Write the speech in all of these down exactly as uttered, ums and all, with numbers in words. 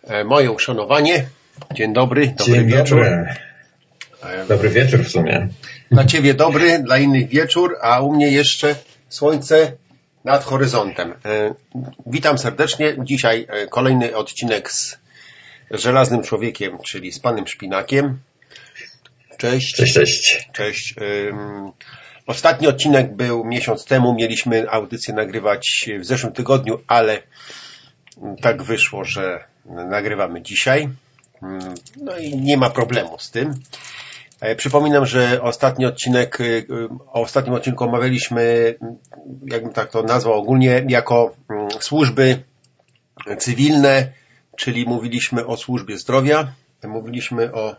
Moje uszanowanie. Dzień dobry, dobry Dzień wieczór. Dobry. Dobry wieczór w sumie. Dla Ciebie dobry, dla innych wieczór, a u mnie jeszcze słońce nad horyzontem. Witam serdecznie. Dzisiaj kolejny odcinek z Żelaznym Człowiekiem, czyli z Panem Szpinakiem. Cześć. Cześć, cześć. Cześć. Ostatni odcinek był miesiąc temu. Mieliśmy audycję nagrywać w zeszłym tygodniu, ale tak wyszło, że nagrywamy dzisiaj. No i nie ma problemu z tym. Przypominam, że ostatni odcinek, o ostatnim odcinku omawialiśmy, jakbym tak to nazwał ogólnie, jako służby cywilne, czyli mówiliśmy o służbie zdrowia, mówiliśmy o,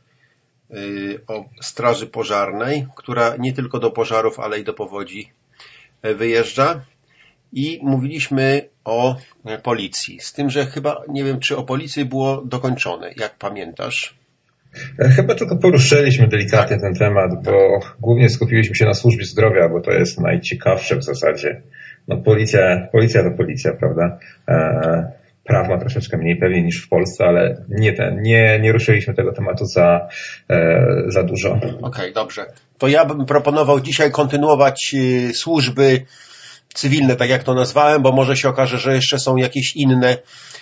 o straży pożarnej, która nie tylko do pożarów, ale i do powodzi wyjeżdża. I mówiliśmy o policji. Z tym, że chyba, nie wiem, czy o policji było dokończone. Jak pamiętasz? Chyba tylko poruszyliśmy delikatnie tak. ten temat, bo tak. głównie skupiliśmy się na służbie zdrowia, bo to jest najciekawsze w zasadzie. No policja, policja to policja, prawda? E, praw ma troszeczkę mniej pewnie niż w Polsce, ale nie ten, nie, nie ruszyliśmy tego tematu za, e, za dużo. Okej, okay, dobrze. To ja bym proponował dzisiaj kontynuować y, służby cywilne, tak jak to nazwałem, bo może się okaże, że jeszcze są jakieś inne.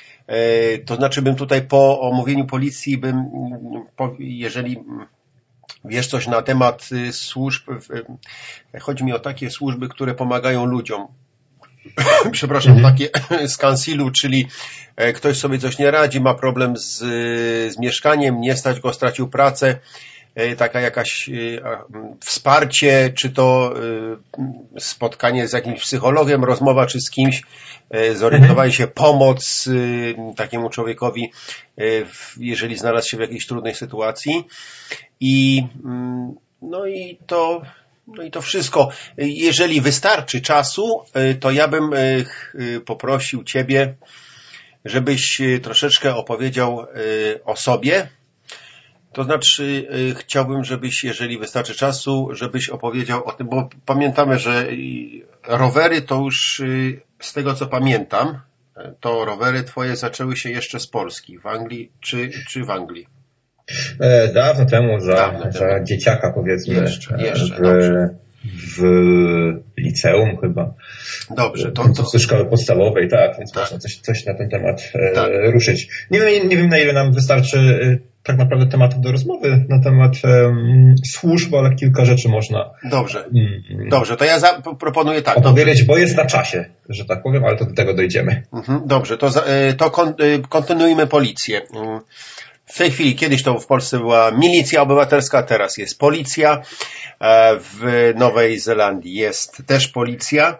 To znaczy bym tutaj po omówieniu policji bym, jeżeli wiesz coś na temat służb, chodzi mi o takie służby, które pomagają ludziom. Przepraszam, mhm. takie z kansilu, czyli ktoś sobie coś nie radzi, ma problem z, z mieszkaniem, nie stać go, stracił pracę, taka jakaś wsparcie, czy to spotkanie z jakimś psychologiem, rozmowa, czy z kimś, zorientowali się, pomoc takiemu człowiekowi, jeżeli znalazł się w jakiejś trudnej sytuacji. I no i to no i to wszystko. Jeżeli wystarczy czasu, to ja bym poprosił Ciebie, żebyś troszeczkę opowiedział o sobie. To znaczy chciałbym, żebyś, jeżeli wystarczy czasu, żebyś opowiedział o tym, bo pamiętamy, że rowery to już, z tego co pamiętam, to rowery Twoje zaczęły się jeszcze z Polski, w Anglii czy, czy w Anglii? Dawno temu, za, Dawno za temu. dzieciaka powiedzmy, jeszcze, jeszcze, w, dobrze. w liceum chyba. Dobrze, to, to... ze szkoły podstawowej, tak, więc tak. można coś, coś na ten temat tak. e, ruszyć. Nie wiem, nie wiem na ile nam wystarczy e, tak naprawdę tematów do rozmowy na temat um, służb, ale kilka rzeczy można. Dobrze, mm, dobrze, to ja za, proponuję tak. Opowiedzieć, dobrze. Bo jest na czasie, że tak powiem, ale to do tego dojdziemy. Mhm, dobrze, to, to kon, kontynuujmy policję. W tej chwili, kiedyś to w Polsce była milicja obywatelska, teraz jest policja. W Nowej Zelandii jest też policja.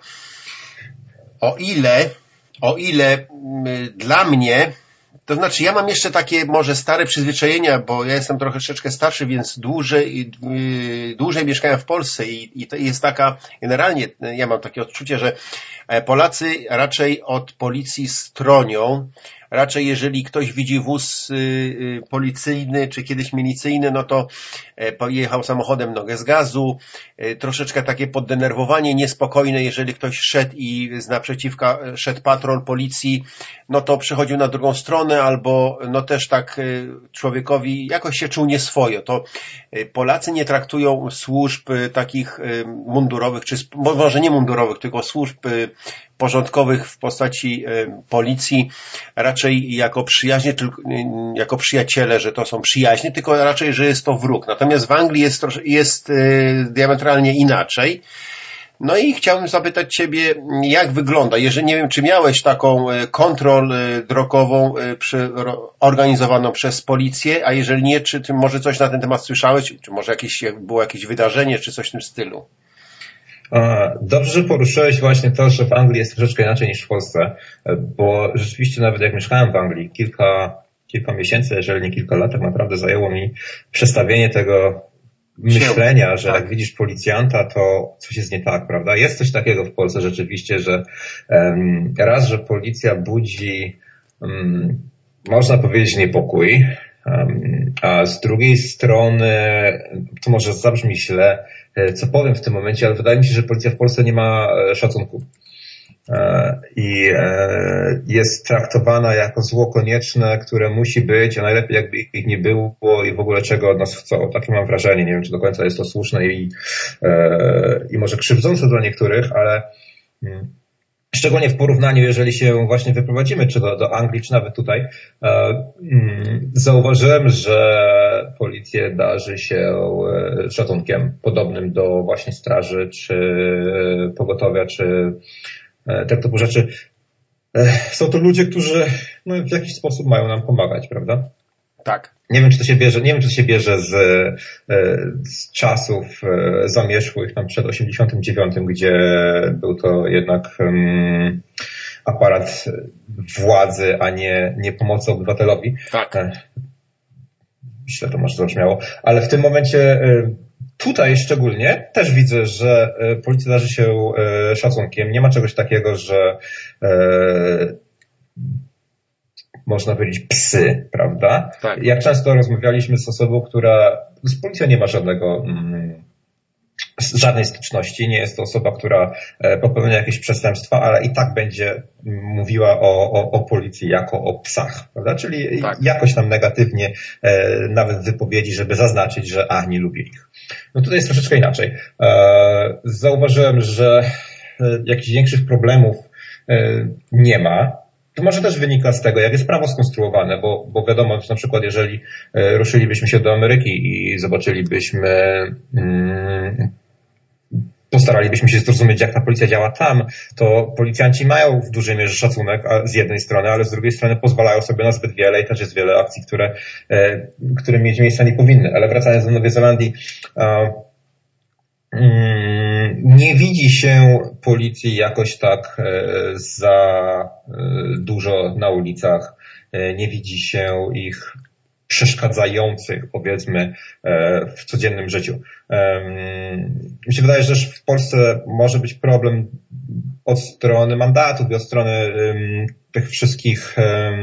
O ile, o ile dla mnie, to znaczy ja mam jeszcze takie może stare przyzwyczajenia, bo ja jestem troszeczkę starszy, więc dłużej, dłużej mieszkałem w Polsce i, i to jest taka, generalnie ja mam takie odczucie, że Polacy raczej od policji stronią. Raczej jeżeli ktoś widzi wóz policyjny czy kiedyś milicyjny, no to pojechał samochodem nogę z gazu, troszeczkę takie poddenerwowanie, niespokojne, jeżeli ktoś szedł i z naprzeciwka szedł patrol policji, no to przechodził na drugą stronę albo no też tak człowiekowi jakoś się czuł nieswojo. To Polacy nie traktują służb takich mundurowych, czy może nie mundurowych, tylko służb porządkowych w postaci policji raczej jako przyjaźnie, jako przyjaciele, że to są przyjaźnie, tylko raczej, że jest to wróg. Natomiast w Anglii jest, jest diametralnie inaczej. No i chciałbym zapytać Ciebie, jak wygląda, jeżeli nie wiem, czy miałeś taką kontrolę drogową przy, organizowaną przez policję, a jeżeli nie, czy Ty może coś na ten temat słyszałeś, czy może jakieś, było jakieś wydarzenie, czy coś w tym stylu? Dobrze, że poruszyłeś właśnie to, że w Anglii jest troszeczkę inaczej niż w Polsce, bo rzeczywiście nawet jak mieszkałem w Anglii kilka, kilka miesięcy, jeżeli nie kilka lat, tak naprawdę zajęło mi przestawienie tego myślenia, że jak widzisz policjanta, to coś jest nie tak, prawda? Jest coś takiego w Polsce rzeczywiście, że um, raz, że policja budzi, um, można powiedzieć, niepokój, um, a z drugiej strony, to może zabrzmi źle, co powiem w tym momencie, ale wydaje mi się, że policja w Polsce nie ma szacunku. i jest traktowana jako zło konieczne, które musi być, a najlepiej jakby ich nie było i w ogóle czego od nas chcą. Takie mam wrażenie, nie wiem, czy do końca jest to słuszne i, i może krzywdzące dla niektórych, ale szczególnie w porównaniu, jeżeli się właśnie wyprowadzimy, czy do, do Anglii, czy nawet tutaj, zauważyłem, że policję darzy się szacunkiem podobnym do właśnie straży, czy pogotowia, czy tego typu rzeczy. Są to ludzie, którzy no, w jakiś sposób mają nam pomagać, prawda? Tak. Nie wiem, czy to się bierze, nie wiem, czy to się bierze z, z czasów zamierzchłych tam przed osiemdziesiątym dziewiątym, gdzie był to jednak um, aparat władzy, a nie, nie pomocy obywatelowi. Tak. Źle to może zabrzmiało. Ale w tym momencie tutaj szczególnie też widzę, że policja darzy się szacunkiem. Nie ma czegoś takiego, że można powiedzieć psy, prawda? Tak. Jak często rozmawialiśmy z osobą, która z policją nie ma żadnego, żadnej styczności, nie jest to osoba, która popełnia jakieś przestępstwa, ale i tak będzie mówiła o, o, o policji jako o psach, prawda? Czyli tak. Jakoś tam negatywnie, nawet w wypowiedzi, żeby zaznaczyć, że a, nie lubię ich. No tutaj jest troszeczkę inaczej. Zauważyłem, że jakichś większych problemów nie ma. To może też wynika z tego, jak jest prawo skonstruowane, bo, bo wiadomo, że na przykład jeżeli ruszylibyśmy się do Ameryki i zobaczylibyśmy, hmm, postaralibyśmy się zrozumieć, jak ta policja działa tam, to policjanci mają w dużej mierze szacunek z jednej strony, ale z drugiej strony pozwalają sobie na zbyt wiele i też jest wiele akcji, które, które mieć miejsca nie powinny. Ale wracając do Nowej Zelandii, nie widzi się policji jakoś tak za dużo na ulicach, nie widzi się ich przeszkadzających, powiedzmy, w codziennym życiu. Mi się wydaje, że w Polsce może być problem od strony mandatów i od strony tych wszystkich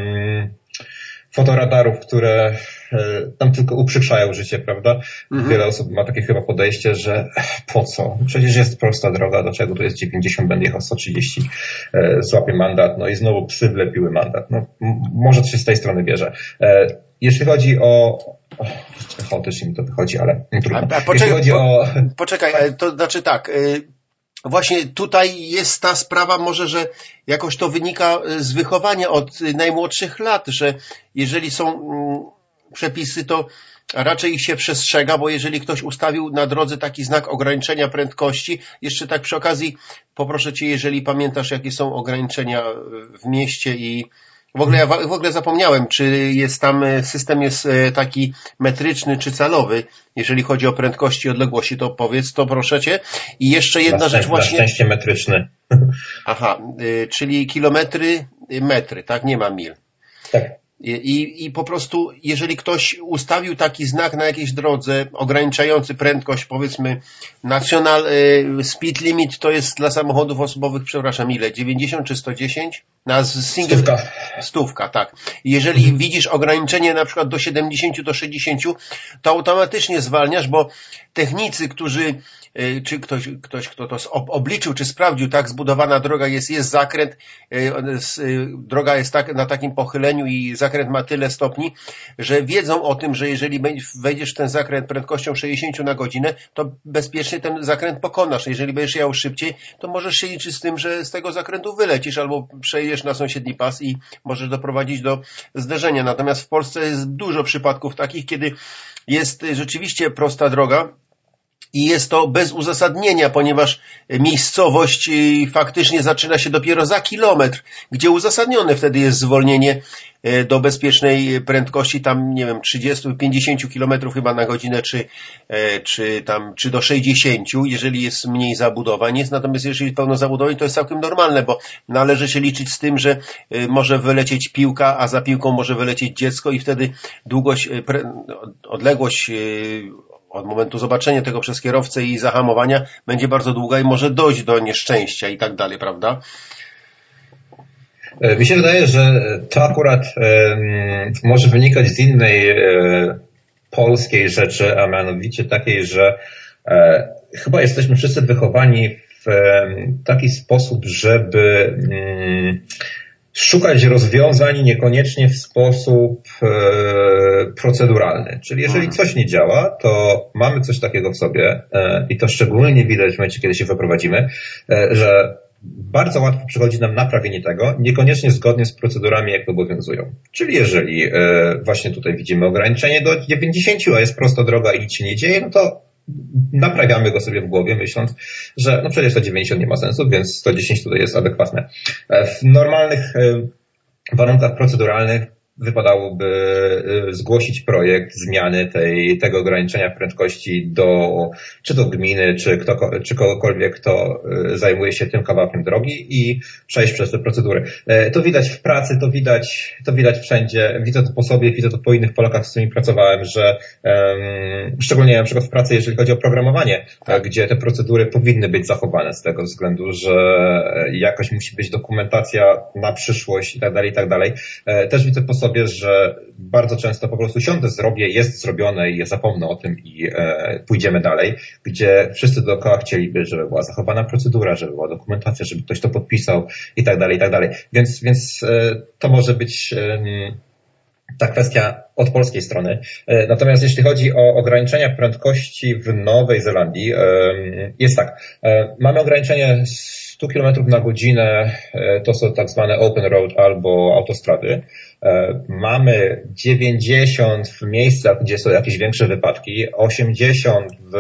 fotoradarów, które tam tylko uprzykrzają życie, prawda? Mhm. Wiele osób ma takie chyba podejście, że po co? Przecież jest prosta droga, do czego tu jest dziewięćdziesiąt, będę jechał sto trzydzieści, złapię mandat, no i znowu psy wlepiły mandat. No, może to się z tej strony bierze. Jeśli chodzi o... o chaotycznie mi to wychodzi, ale trudno. A, a poczekaj, Jeśli chodzi po, o... poczekaj, to znaczy tak... Właśnie tutaj jest ta sprawa może, że jakoś to wynika z wychowania od najmłodszych lat, że jeżeli są przepisy, to raczej ich się przestrzega, bo jeżeli ktoś ustawił na drodze taki znak ograniczenia prędkości, jeszcze tak przy okazji poproszę Cię, jeżeli pamiętasz, jakie są ograniczenia w mieście i w ogóle ja w ogóle zapomniałem, czy jest tam system jest taki metryczny czy calowy, jeżeli chodzi o prędkości i odległości, to powiedz, to proszę Cię. I jeszcze jedna na rzecz właśnie. Na szczęście metryczny. Aha, y, czyli kilometry, metry, tak? Nie ma mil. Tak. I, I po prostu, jeżeli ktoś ustawił taki znak na jakiejś drodze ograniczający prędkość, powiedzmy National y, Speed Limit to jest dla samochodów osobowych, przepraszam, ile? dziewięćdziesiąt czy sto dziesięć? Na single... Stówka. Stówka, tak. Jeżeli mhm. widzisz ograniczenie na przykład do siedemdziesiąt, do sześćdziesiąt, to automatycznie zwalniasz, bo technicy, którzy czy ktoś, ktoś kto to obliczył, czy sprawdził, tak zbudowana droga jest, jest zakręt, droga jest tak, na takim pochyleniu i zakręt ma tyle stopni, że wiedzą o tym, że jeżeli wejdziesz w ten zakręt prędkością sześćdziesiąt na godzinę, to bezpiecznie ten zakręt pokonasz. Jeżeli będziesz jechał szybciej, to możesz się liczyć z tym, że z tego zakrętu wylecisz albo przejdziesz na sąsiedni pas i możesz doprowadzić do zderzenia. Natomiast w Polsce jest dużo przypadków takich, kiedy jest rzeczywiście prosta droga, i jest to bez uzasadnienia, ponieważ miejscowość faktycznie zaczyna się dopiero za kilometr, gdzie uzasadnione wtedy jest zwolnienie do bezpiecznej prędkości tam, nie wiem, trzydzieści pięćdziesiąt kilometrów chyba na godzinę, czy, czy tam, czy do sześćdziesięciu, jeżeli jest mniej zabudowań jest. Natomiast jeżeli pełno zabudowań, to jest całkiem normalne, bo należy się liczyć z tym, że może wylecieć piłka, a za piłką może wylecieć dziecko i wtedy długość, odległość od momentu zobaczenia tego przez kierowcę i zahamowania będzie bardzo długa i może dojść do nieszczęścia i tak dalej, prawda? Mi się wydaje, że to akurat e, może wynikać z innej e, polskiej rzeczy, a mianowicie takiej, że e, chyba jesteśmy wszyscy wychowani w taki sposób, żeby szukać rozwiązań niekoniecznie w sposób proceduralny. Czyli jeżeli coś nie działa, to mamy coś takiego w sobie i to szczególnie widać w momencie, kiedy się wyprowadzimy, że bardzo łatwo przychodzi nam naprawienie tego, niekoniecznie zgodnie z procedurami, jak obowiązują. Czyli jeżeli e, właśnie tutaj widzimy ograniczenie do dziewięćdziesięciu, a jest prosta droga i nic się nie dzieje, no to naprawiamy go sobie w głowie, myśląc, że no przecież to dziewięćdziesiąt nie ma sensu, więc sto dziesięć tutaj jest adekwatne. E, w normalnych e, warunkach proceduralnych wypadałoby zgłosić projekt zmiany tej, tego ograniczenia prędkości do, czy to gminy, czy, kto, czy kogokolwiek, kto zajmuje się tym kawałkiem drogi i przejść przez te procedury. To widać w pracy, to widać, to widać wszędzie. Widzę to po sobie, widzę to po innych Polakach, z którymi pracowałem, że um, szczególnie na przykład w pracy, jeżeli chodzi o programowanie, tak, gdzie te procedury powinny być zachowane z tego względu, że jakoś musi być dokumentacja na przyszłość i tak dalej, i tak dalej. Też widzę po sobie, że bardzo często po prostu siądę, zrobię, jest zrobione i ja zapomnę o tym i e, pójdziemy dalej, gdzie wszyscy dookoła chcieliby, żeby była zachowana procedura, żeby była dokumentacja, żeby ktoś to podpisał i tak dalej, i tak dalej. Więc, więc e, to może być e, ta kwestia od polskiej strony. E, natomiast jeśli chodzi o ograniczenia prędkości w Nowej Zelandii, e, jest tak, e, mamy ograniczenie sto kilometrów na godzinę, e, to są tak zwane open road albo autostrady. Mamy dziewięćdziesiąt w miejscach, gdzie są jakieś większe wypadki, osiemdziesiąt w,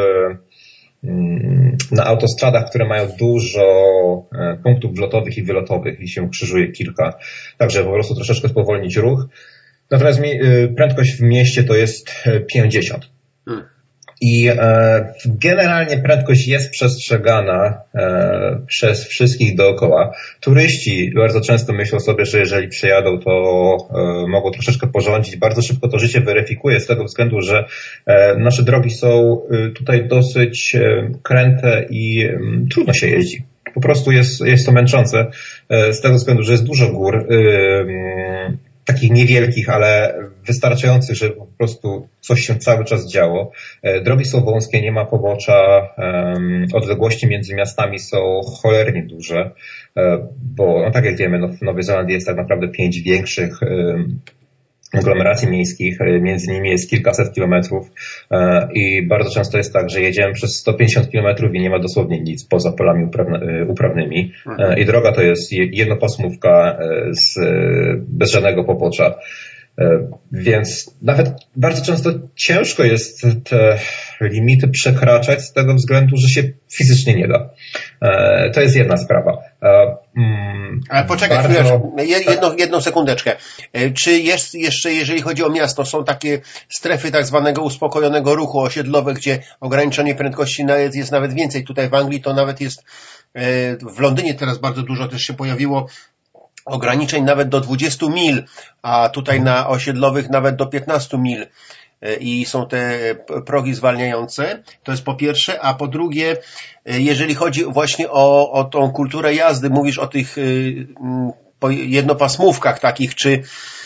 na autostradach, które mają dużo punktów wlotowych i wylotowych i się krzyżuje kilka, także po prostu troszeczkę spowolnić ruch. Natomiast prędkość w mieście to jest pięćdziesiąt. Hmm. I e, generalnie prędkość jest przestrzegana e, przez wszystkich dookoła. Turyści bardzo często myślą sobie, że jeżeli przyjadą, to e, mogą troszeczkę porządzić. Bardzo szybko to życie weryfikuje z tego względu, że e, nasze drogi są e, tutaj dosyć e, kręte i e, trudno się jeździ. Po prostu jest, jest to męczące e, z tego względu, że jest dużo gór. E, takich niewielkich, ale wystarczających, żeby po prostu coś się cały czas działo. Drogi są wąskie, nie ma pobocza, odległości między miastami są cholernie duże, bo no tak jak wiemy, no w Nowej Zelandii jest tak naprawdę pięć większych aglomeracji miejskich, między nimi jest kilkaset kilometrów i bardzo często jest tak, że jedziemy przez sto pięćdziesiąt kilometrów i nie ma dosłownie nic poza polami uprawnymi i droga to jest jednopasmówka z, bez żadnego pobocza. Więc nawet bardzo często ciężko jest te limity przekraczać z tego względu, że się fizycznie nie da. To jest jedna sprawa. Ale poczekaj, bardzo... jedną, jedną sekundeczkę. Czy jest jeszcze, jeżeli chodzi o miasto, są takie strefy tak zwanego uspokojonego ruchu osiedlowe, gdzie ograniczenie prędkości jest nawet więcej? Tutaj w Anglii to nawet jest, w Londynie teraz bardzo dużo też się pojawiło ograniczeń nawet do dwudziestu mil, a tutaj na osiedlowych nawet do piętnastu mil i są te progi zwalniające. To jest po pierwsze, a po drugie, jeżeli chodzi właśnie o, o tą kulturę jazdy, mówisz o tych jednopasmówkach takich, czy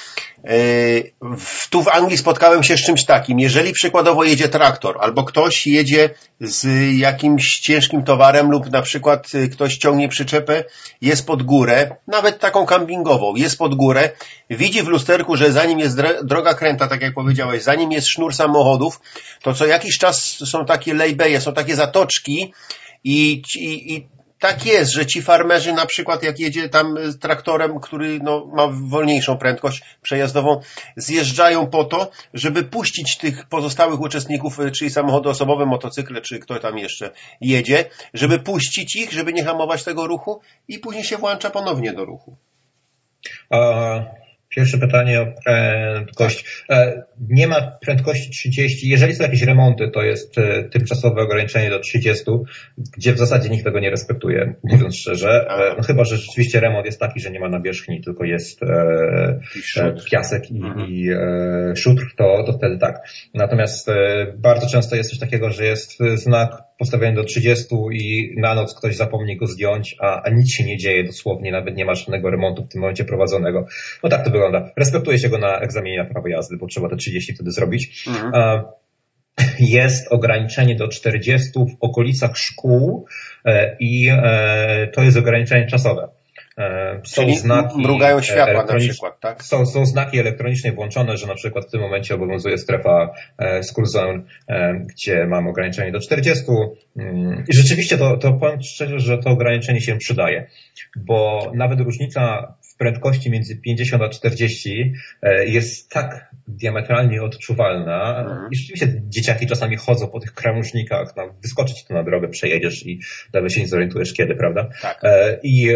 tu w Anglii spotkałem się z czymś takim. Jeżeli przykładowo jedzie traktor albo ktoś jedzie z jakimś ciężkim towarem lub na przykład ktoś ciągnie przyczepę, jest pod górę, nawet taką kampingową, jest pod górę, widzi w lusterku, że zanim jest droga kręta, tak jak powiedziałeś, zanim jest sznur samochodów, to co jakiś czas są takie lejbeje, są takie zatoczki i, i, i tak jest, że ci farmerzy na przykład jak jedzie tam traktorem, który no, ma wolniejszą prędkość przejazdową, zjeżdżają po to, żeby puścić tych pozostałych uczestników, czyli samochody osobowe, motocykle, czy kto tam jeszcze jedzie, żeby puścić ich, żeby nie hamować tego ruchu i później się włącza ponownie do ruchu. A... Pierwsze pytanie o prędkość. Nie ma prędkości trzydzieści. Jeżeli są jakieś remonty, to jest tymczasowe ograniczenie do trzydziestu, gdzie w zasadzie nikt tego nie respektuje, mówiąc szczerze. No chyba, że rzeczywiście remont jest taki, że nie ma nawierzchni, tylko jest piasek i, i szutr, to, to wtedy tak. Natomiast bardzo często jest coś takiego, że jest znak postawiony do trzydziestu i na noc ktoś zapomni go zdjąć, a, a nic się nie dzieje dosłownie, nawet nie ma żadnego remontu w tym momencie prowadzonego. No tak to wygląda. Respektuje się go na egzaminie na prawo jazdy, bo trzeba te trzydzieści wtedy zrobić. Mhm. jest ograniczenie do czterdziestu w okolicach szkół i to jest ograniczenie czasowe. Są Czyli znaki mrugają światła na przykład, tak? Są, są znaki elektronicznie włączone, że na przykład w tym momencie obowiązuje strefa school zone, gdzie mam ograniczenie do czterdziestu i rzeczywiście to, to powiem szczerze, że to ograniczenie się przydaje, bo nawet różnica w prędkości między pięćdziesiąt a czterdzieści jest tak diametralnie odczuwalna mhm. i rzeczywiście dzieciaki czasami chodzą po tych krawężnikach, no, wyskoczyć to na drogę, przejedziesz i nawet się nie zorientujesz kiedy, prawda? Tak. I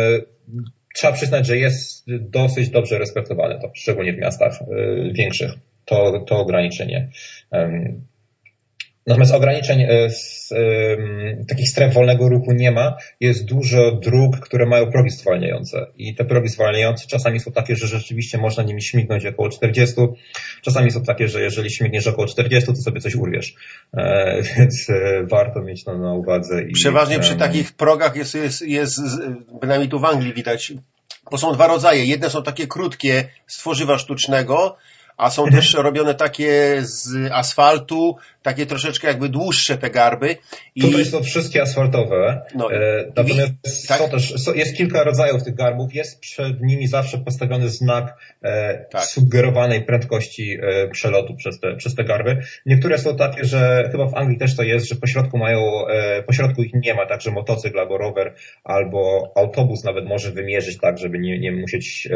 trzeba przyznać, że jest dosyć dobrze respektowane to, szczególnie w miastach y, większych, to, to ograniczenie. Um, natomiast ograniczeń z y, takich stref wolnego ruchu nie ma. Jest dużo dróg, które mają progi zwalniające i te progi zwalniające czasami są takie, że rzeczywiście można nimi śmignąć około czterdziestu. Czasami są takie, że jeżeli śmigniesz około czterdziestu, to sobie coś urwiesz. E, więc e, warto mieć to na uwadze. I, Przeważnie przy um, takich progach jest, jest, jest, bynajmniej tu w Anglii widać, bo są dwa rodzaje. Jedne są takie krótkie z tworzywa sztucznego, a są też robione takie z asfaltu, takie troszeczkę jakby dłuższe te garby. I tutaj są wszystkie asfaltowe, no, e, natomiast i, tak? są też, są, jest kilka rodzajów tych garbów, jest przed nimi zawsze postawiony znak e, tak. sugerowanej prędkości e, przelotu przez te, przez te garby. Niektóre są takie, że chyba w Anglii też to jest, że po środku mają, e, po środku ich nie ma, także motocykl albo rower, albo autobus nawet może wymierzyć tak, żeby nie, nie musieć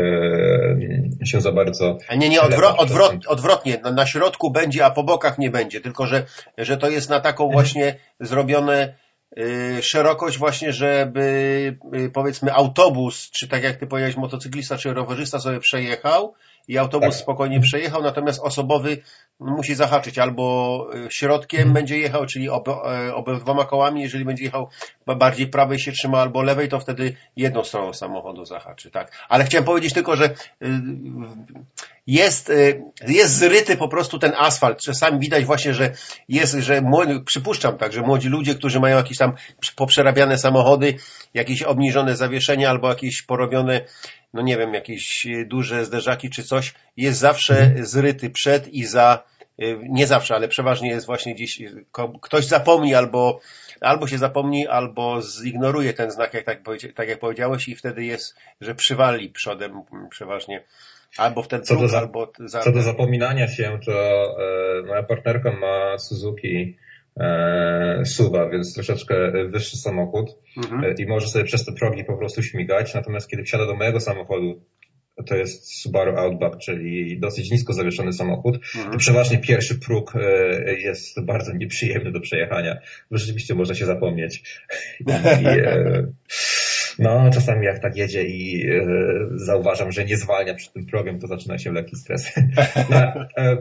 e, się za bardzo... A nie, nie, odwro- odwrot, odwrotnie, na, na środku będzie, a po bokach nie będzie, tylko że że to jest na taką właśnie zrobione y, szerokość właśnie, żeby y, powiedzmy autobus, czy tak jak ty powiedziałeś, motocyklista czy rowerzysta sobie przejechał i autobus tak. spokojnie przejechał, natomiast osobowy musi zahaczyć albo środkiem hmm. będzie jechał, czyli obydwoma kołami, jeżeli będzie jechał bardziej prawej się trzyma albo lewej, to wtedy jedną stroną samochodu zahaczy, tak. Ale chciałem powiedzieć tylko, że jest, jest zryty po prostu ten asfalt. Czasami widać właśnie, że jest, że młody, przypuszczam tak, że młodzi ludzie, którzy mają jakieś tam poprzerabiane samochody, jakieś obniżone zawieszenia albo jakieś porobione, no nie wiem, jakieś duże zderzaki czy coś, jest zawsze zryty przed i za, nie zawsze, ale przeważnie jest właśnie gdzieś, ktoś zapomni albo, albo się zapomni, albo zignoruje ten znak, jak tak, tak jak powiedziałeś i wtedy jest, że przywali przodem przeważnie. Albo w ten co, próg, do za, albo za... co do zapominania się, to e, moja partnerka ma Suzuki e, Suba, więc troszeczkę wyższy samochód mhm. e, i może sobie przez te progi po prostu śmigać, natomiast kiedy wsiada do mojego samochodu, to jest Subaru Outback, czyli dosyć nisko zawieszony samochód, mhm. i przeważnie pierwszy próg e, jest bardzo nieprzyjemny do przejechania, bo rzeczywiście można się zapomnieć. I, e, No, czasami jak tak jedzie i e, zauważam, że nie zwalnia przed tym progiem, to zaczyna się lekki stres. No, e,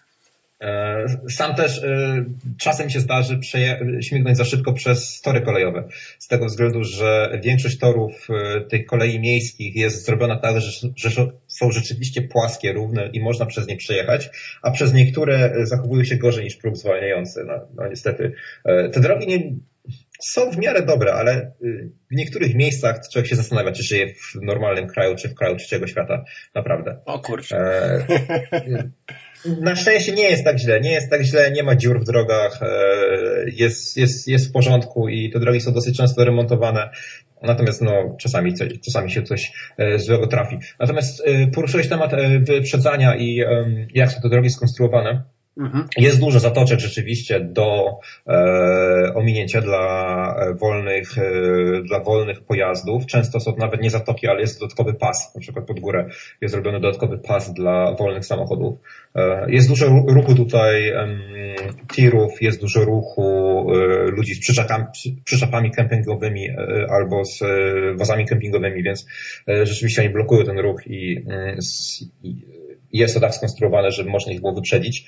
e, sam też e, czasem się zdarzy przeje- śmignąć za szybko przez tory kolejowe. Z tego względu, że większość torów e, tych kolei miejskich jest zrobiona tak, że, że są rzeczywiście płaskie, równe i można przez nie przejechać, a przez niektóre zachowują się gorzej niż próg zwalniający. No, no niestety. E, te drogi nie... są w miarę dobre, ale w niektórych miejscach człowiek się zastanawia, czy żyje w normalnym kraju, czy w kraju trzeciego świata. Naprawdę. O kurczę. E, na szczęście nie jest tak źle. Nie jest tak źle, nie ma dziur w drogach, e, jest, jest, jest w porządku i te drogi są dosyć często remontowane. Natomiast no, czasami, coś, czasami się coś e, złego trafi. Natomiast e, poruszyłeś temat e, wyprzedzania i e, jak są te drogi skonstruowane. Mhm. Jest dużo zatoczek rzeczywiście do e, ominięcia dla wolnych, e, dla wolnych pojazdów. Często są nawet nie zatoki, ale jest dodatkowy pas. Na przykład pod górę jest zrobiony dodatkowy pas dla wolnych samochodów. E, jest dużo ruchu tutaj e, tirów, jest dużo ruchu e, ludzi z przyczepami, przyczepami kempingowymi e, albo z e, wozami kempingowymi, więc e, rzeczywiście oni blokują ten ruch i, e, i jest to tak skonstruowane, żeby można ich było wyprzedzić.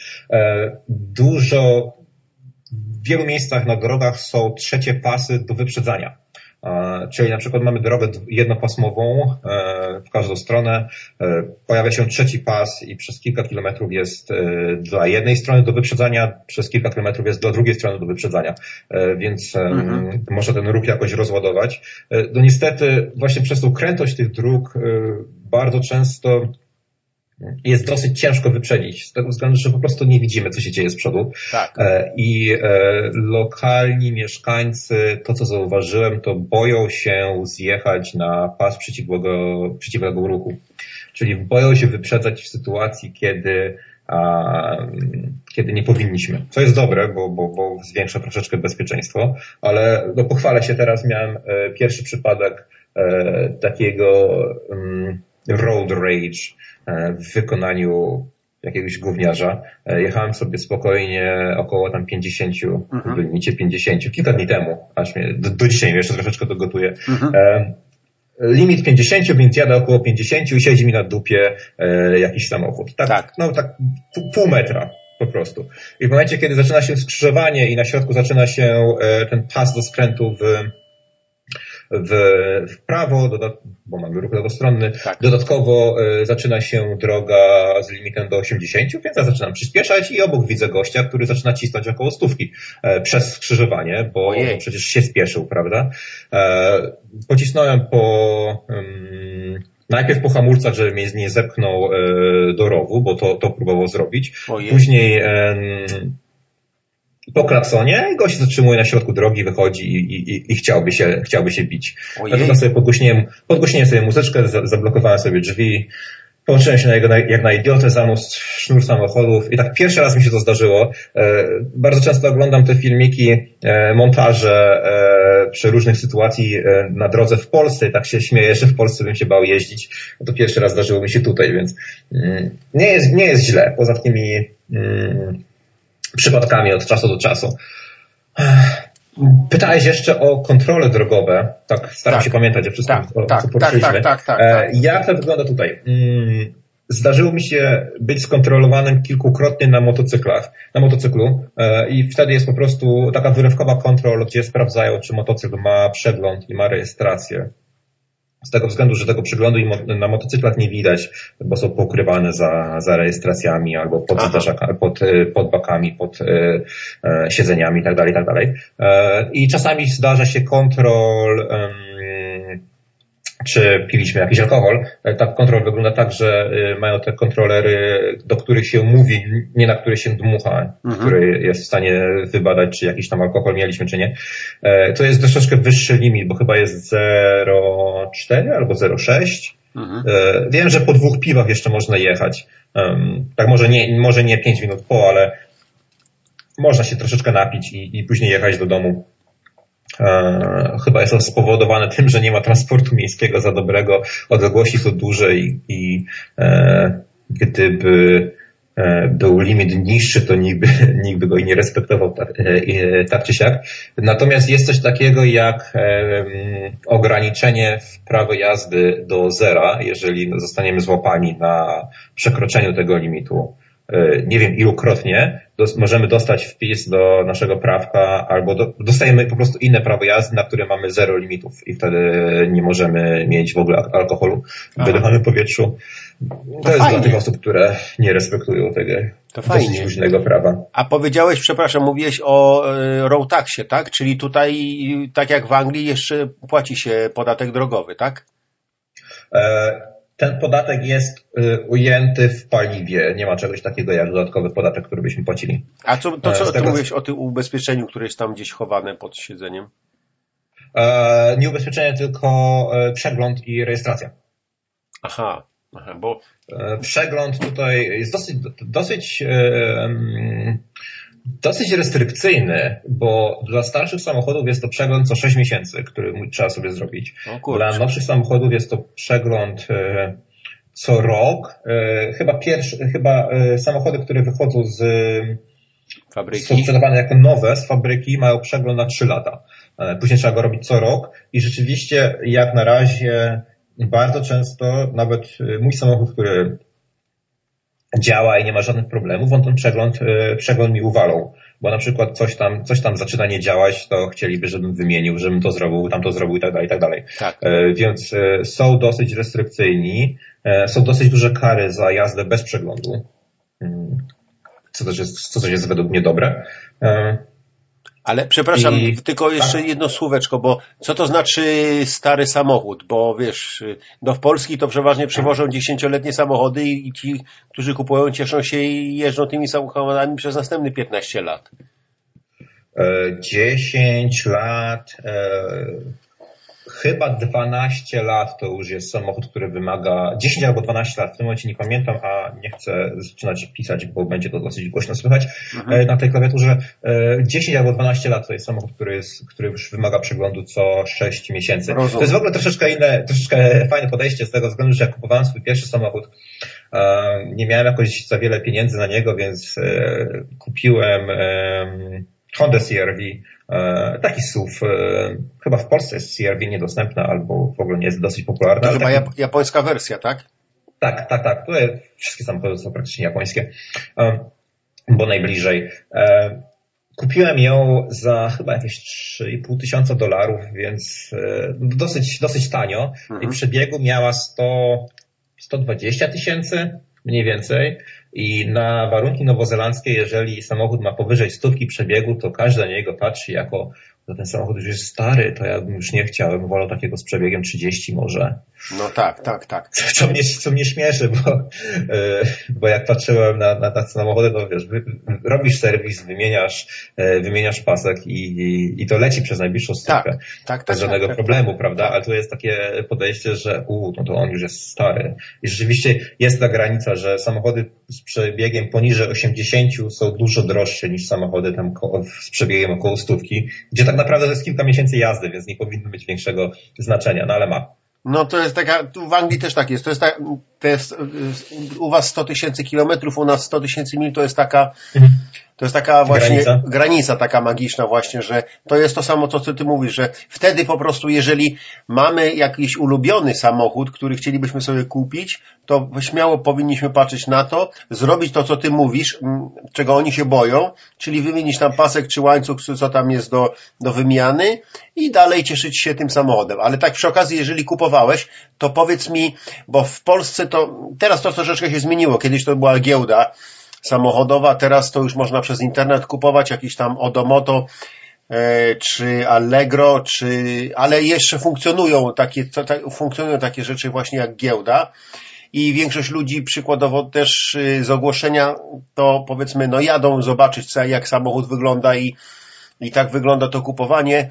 Dużo, w wielu miejscach na drogach są trzecie pasy do wyprzedzania. Czyli na przykład mamy drogę jednopasmową w każdą stronę, pojawia się trzeci pas i przez kilka kilometrów jest dla jednej strony do wyprzedzania, przez kilka kilometrów jest dla drugiej strony do wyprzedzania, więc mhm. można ten ruch jakoś rozładować. No niestety właśnie przez tą krętość tych dróg bardzo często jest dosyć ciężko wyprzedzić, z tego względu, że po prostu nie widzimy, co się dzieje z przodu. Tak. I lokalni mieszkańcy, to co zauważyłem, to boją się zjechać na pas przeciwnego, przeciwnego ruchu. Czyli boją się wyprzedzać w sytuacji, kiedy A, kiedy nie powinniśmy. Co jest dobre, bo, bo, bo zwiększa troszeczkę bezpieczeństwo, ale no, pochwalę się, teraz miałem e, pierwszy przypadek e, takiego um, road rage e, w wykonaniu jakiegoś gówniarza. E, jechałem sobie spokojnie około tam pięćdziesięciu, mhm. w limicie pięćdziesięciu, kilka dni temu, aż mnie, do, do dzisiaj jeszcze troszeczkę to gotuję. Mhm. E, Limit pięćdziesiąt, więc jadę około pięćdziesiąt i siedzi mi na dupie e, jakiś samochód. Tak, tak. No tak pół, pół metra po prostu. I w momencie, kiedy zaczyna się skrzyżowanie i na środku zaczyna się e, ten pas do skrętu w, w, w prawo, dodat- bo mamy ruch lewostronny, tak. Dodatkowo e, zaczyna się droga z limitem do osiemdziesięciu, więc ja zaczynam przyspieszać i obok widzę gościa, który zaczyna cisnąć około stówki e, przez skrzyżowanie, bo Ojej. przecież się spieszył, prawda? E, pocisnąłem po... Um, Najpierw po hamulcach, żeby mnie nie zepchnął e, do rowu, bo to, to próbował zrobić. Ojej. Później e, po klaksonie i gość zatrzymuje na środku drogi, wychodzi i, i, i chciałby się, chciałby się bić. Dlatego sobie podgłośniłem, podgłośniłem sobie muzyczkę, zablokowałem sobie drzwi, połączyłem się na jego jak na idiotę, zamósł sznur samochodów i tak pierwszy raz mi się to zdarzyło. Bardzo często oglądam te filmiki, montaże przy różnych sytuacji na drodze w Polsce i tak się śmieję, że w Polsce bym się bał jeździć. To pierwszy raz zdarzyło mi się tutaj, więc nie jest, nie jest źle. Poza takimi przypadkami od czasu do czasu. Pytałeś jeszcze o kontrole drogowe. Tak, staram tak. się pamiętać o wszystkim, tak, o, tak, co poruszyliśmy. Tak, tak, tak, tak, tak. Jak to wygląda tutaj? Zdarzyło mi się być skontrolowanym kilkukrotnie na motocyklach, na motocyklu i wtedy jest po prostu taka wyrywkowa kontrola, gdzie sprawdzają, czy motocykl ma przegląd i ma rejestrację. Z tego względu, że tego przeglądu na motocyklach nie widać, bo są pokrywane za, za rejestracjami albo pod, pod, pod bakami, pod e, siedzeniami itd., itd. E, I czasami zdarza się kontrol, e, czy piliśmy jakiś alkohol. Ta kontrol wygląda tak, że mają te kontrolery, do których się mówi, nie na które się dmucha, mhm. który jest w stanie wybadać, czy jakiś tam alkohol mieliśmy, czy nie. To jest troszeczkę wyższy limit, bo chyba jest zero przecinek cztery albo zero przecinek sześć. Mhm. Wiem, że po dwóch piwach jeszcze można jechać. Tak może nie, może nie pięć minut po, ale można się troszeczkę napić i, i później jechać do domu. E, chyba jest to spowodowane tym, że nie ma transportu miejskiego za dobrego, odległości są duże i, i e, gdyby e, był limit niższy, to nikt by, nikt by go i nie respektował tak, e, tak czy siak. Natomiast jest coś takiego jak e, ograniczenie prawa jazdy do zera, jeżeli zostaniemy złapani na przekroczeniu tego limitu. Nie wiem ilukrotnie, dos- możemy dostać wpis do naszego prawka albo do, dostajemy po prostu inne prawo jazdy, na które mamy zero limitów i wtedy nie możemy mieć w ogóle alkoholu w wydychanym powietrzu. To, to jest fajnie. Dla tych osób, które nie respektują tego to dosyć luźnego prawa. A powiedziałeś, przepraszam, mówiłeś o y, road taxie, tak? Czyli tutaj, tak jak w Anglii, jeszcze płaci się podatek drogowy, tak? E- Ten podatek jest y, ujęty w paliwie. Nie ma czegoś takiego jak dodatkowy podatek, który byśmy płacili. A co, to co ty tego... mówisz o tym ubezpieczeniu, które jest tam gdzieś chowane pod siedzeniem? E, nie ubezpieczenie, tylko e, przegląd i rejestracja. Aha, aha bo... E, przegląd tutaj jest dosyć, dosyć e, dosyć restrykcyjny, bo dla starszych samochodów jest to przegląd co sześć miesięcy, który trzeba sobie zrobić. Dla nowszych samochodów jest to przegląd e, co rok. E, chyba pierwszy, chyba e, samochody, które wychodzą z fabryki, są sprzedawane jako nowe z fabryki, mają przegląd na trzy lata. E, później trzeba go robić co rok i rzeczywiście jak na razie bardzo często nawet mój samochód, który działa i nie ma żadnych problemów, on ten przegląd, przegląd mi uwalał, bo na przykład coś tam, coś tam zaczyna nie działać, to chcieliby, żebym wymienił, żebym to zrobił, tam to zrobił i tak dalej, i tak dalej. Tak. Więc są dosyć restrykcyjni, są dosyć duże kary za jazdę bez przeglądu, co też jest, co też jest według mnie dobre. Ale przepraszam, I... tylko jeszcze jedno słóweczko, bo co to znaczy stary samochód? Bo wiesz, do Polski to przeważnie przywożą dziesięcioletnie samochody i ci, którzy kupują, cieszą się i jeżdżą tymi samochodami przez następne piętnaście lat. dziesięć lat, e, chyba dwanaście lat to już jest samochód, który wymaga, dziesięć albo dwanaście lat, w tym momencie nie pamiętam, a nie chcę zaczynać pisać, bo będzie to dosyć głośno słychać mhm. na tej klawiaturze. dziesięć albo dwanaście lat to jest samochód, który, jest, który już wymaga przeglądu co sześć miesięcy. Rozumiem. To jest w ogóle troszeczkę inne, troszeczkę fajne podejście z tego względu, że jak kupowałem swój pierwszy samochód, nie miałem jakoś za wiele pieniędzy na niego, więc kupiłem Honda C R V, taki S U V, chyba w Polsce jest C R V niedostępna albo w ogóle nie jest dosyć popularna. To chyba taki... japońska wersja, tak? Tak, tak, tak. Tutaj wszystkie samochody są praktycznie japońskie, bo najbliżej. Kupiłem ją za chyba jakieś trzy i pół tysiąca dolarów, więc dosyć, dosyć tanio. Mhm. I w przebiegu miała sto, sto dwadzieścia tysięcy mniej więcej. I na warunki nowozelandzkie, jeżeli samochód ma powyżej stówki przebiegu, to każdy na niego patrzy jako, że ten samochód już jest stary, to ja bym już nie chciał, bym wolał takiego z przebiegiem trzydzieści może. No tak, tak, tak. Co, co, mnie, co mnie śmieszy, bo, yy, bo jak patrzyłem na, na te samochody, to wiesz, wy, robisz serwis, wymieniasz, yy, wymieniasz pasek i, i, i to leci przez najbliższą stówkę. Tak, tak, tak. Bez żadnego tak, problemu, tak, prawda? tak. Ale tu jest takie podejście, że u, no to on już jest stary. I rzeczywiście jest ta granica, że samochody z przebiegiem poniżej osiemdziesięciu są dużo droższe niż samochody tam z przebiegiem około stówki, gdzie tak naprawdę to jest kilka miesięcy jazdy, więc nie powinno mieć większego znaczenia, no ale ma. No to jest taka, tu w Anglii też tak jest, to jest, ta, to jest u was sto tysięcy kilometrów, u nas sto tysięcy mil, to jest taka, to jest taka właśnie granica. granica taka magiczna właśnie, że to jest to samo, co ty mówisz, że wtedy po prostu, jeżeli mamy jakiś ulubiony samochód, który chcielibyśmy sobie kupić, to śmiało powinniśmy patrzeć na to, zrobić to, co ty mówisz, czego oni się boją, czyli wymienić tam pasek czy łańcuch, co tam jest do, do wymiany i dalej cieszyć się tym samochodem. Ale tak przy okazji, jeżeli kupowałeś, to powiedz mi, bo w Polsce to, teraz to troszeczkę się zmieniło, kiedyś to była giełda samochodowa, teraz to już można przez internet kupować, jakiś tam Odomoto, e, czy Allegro, czy, ale jeszcze funkcjonują takie, to, ta, funkcjonują takie rzeczy właśnie jak giełda i większość ludzi przykładowo też z ogłoszenia to powiedzmy, no jadą zobaczyć co, jak samochód wygląda i, i tak wygląda to kupowanie.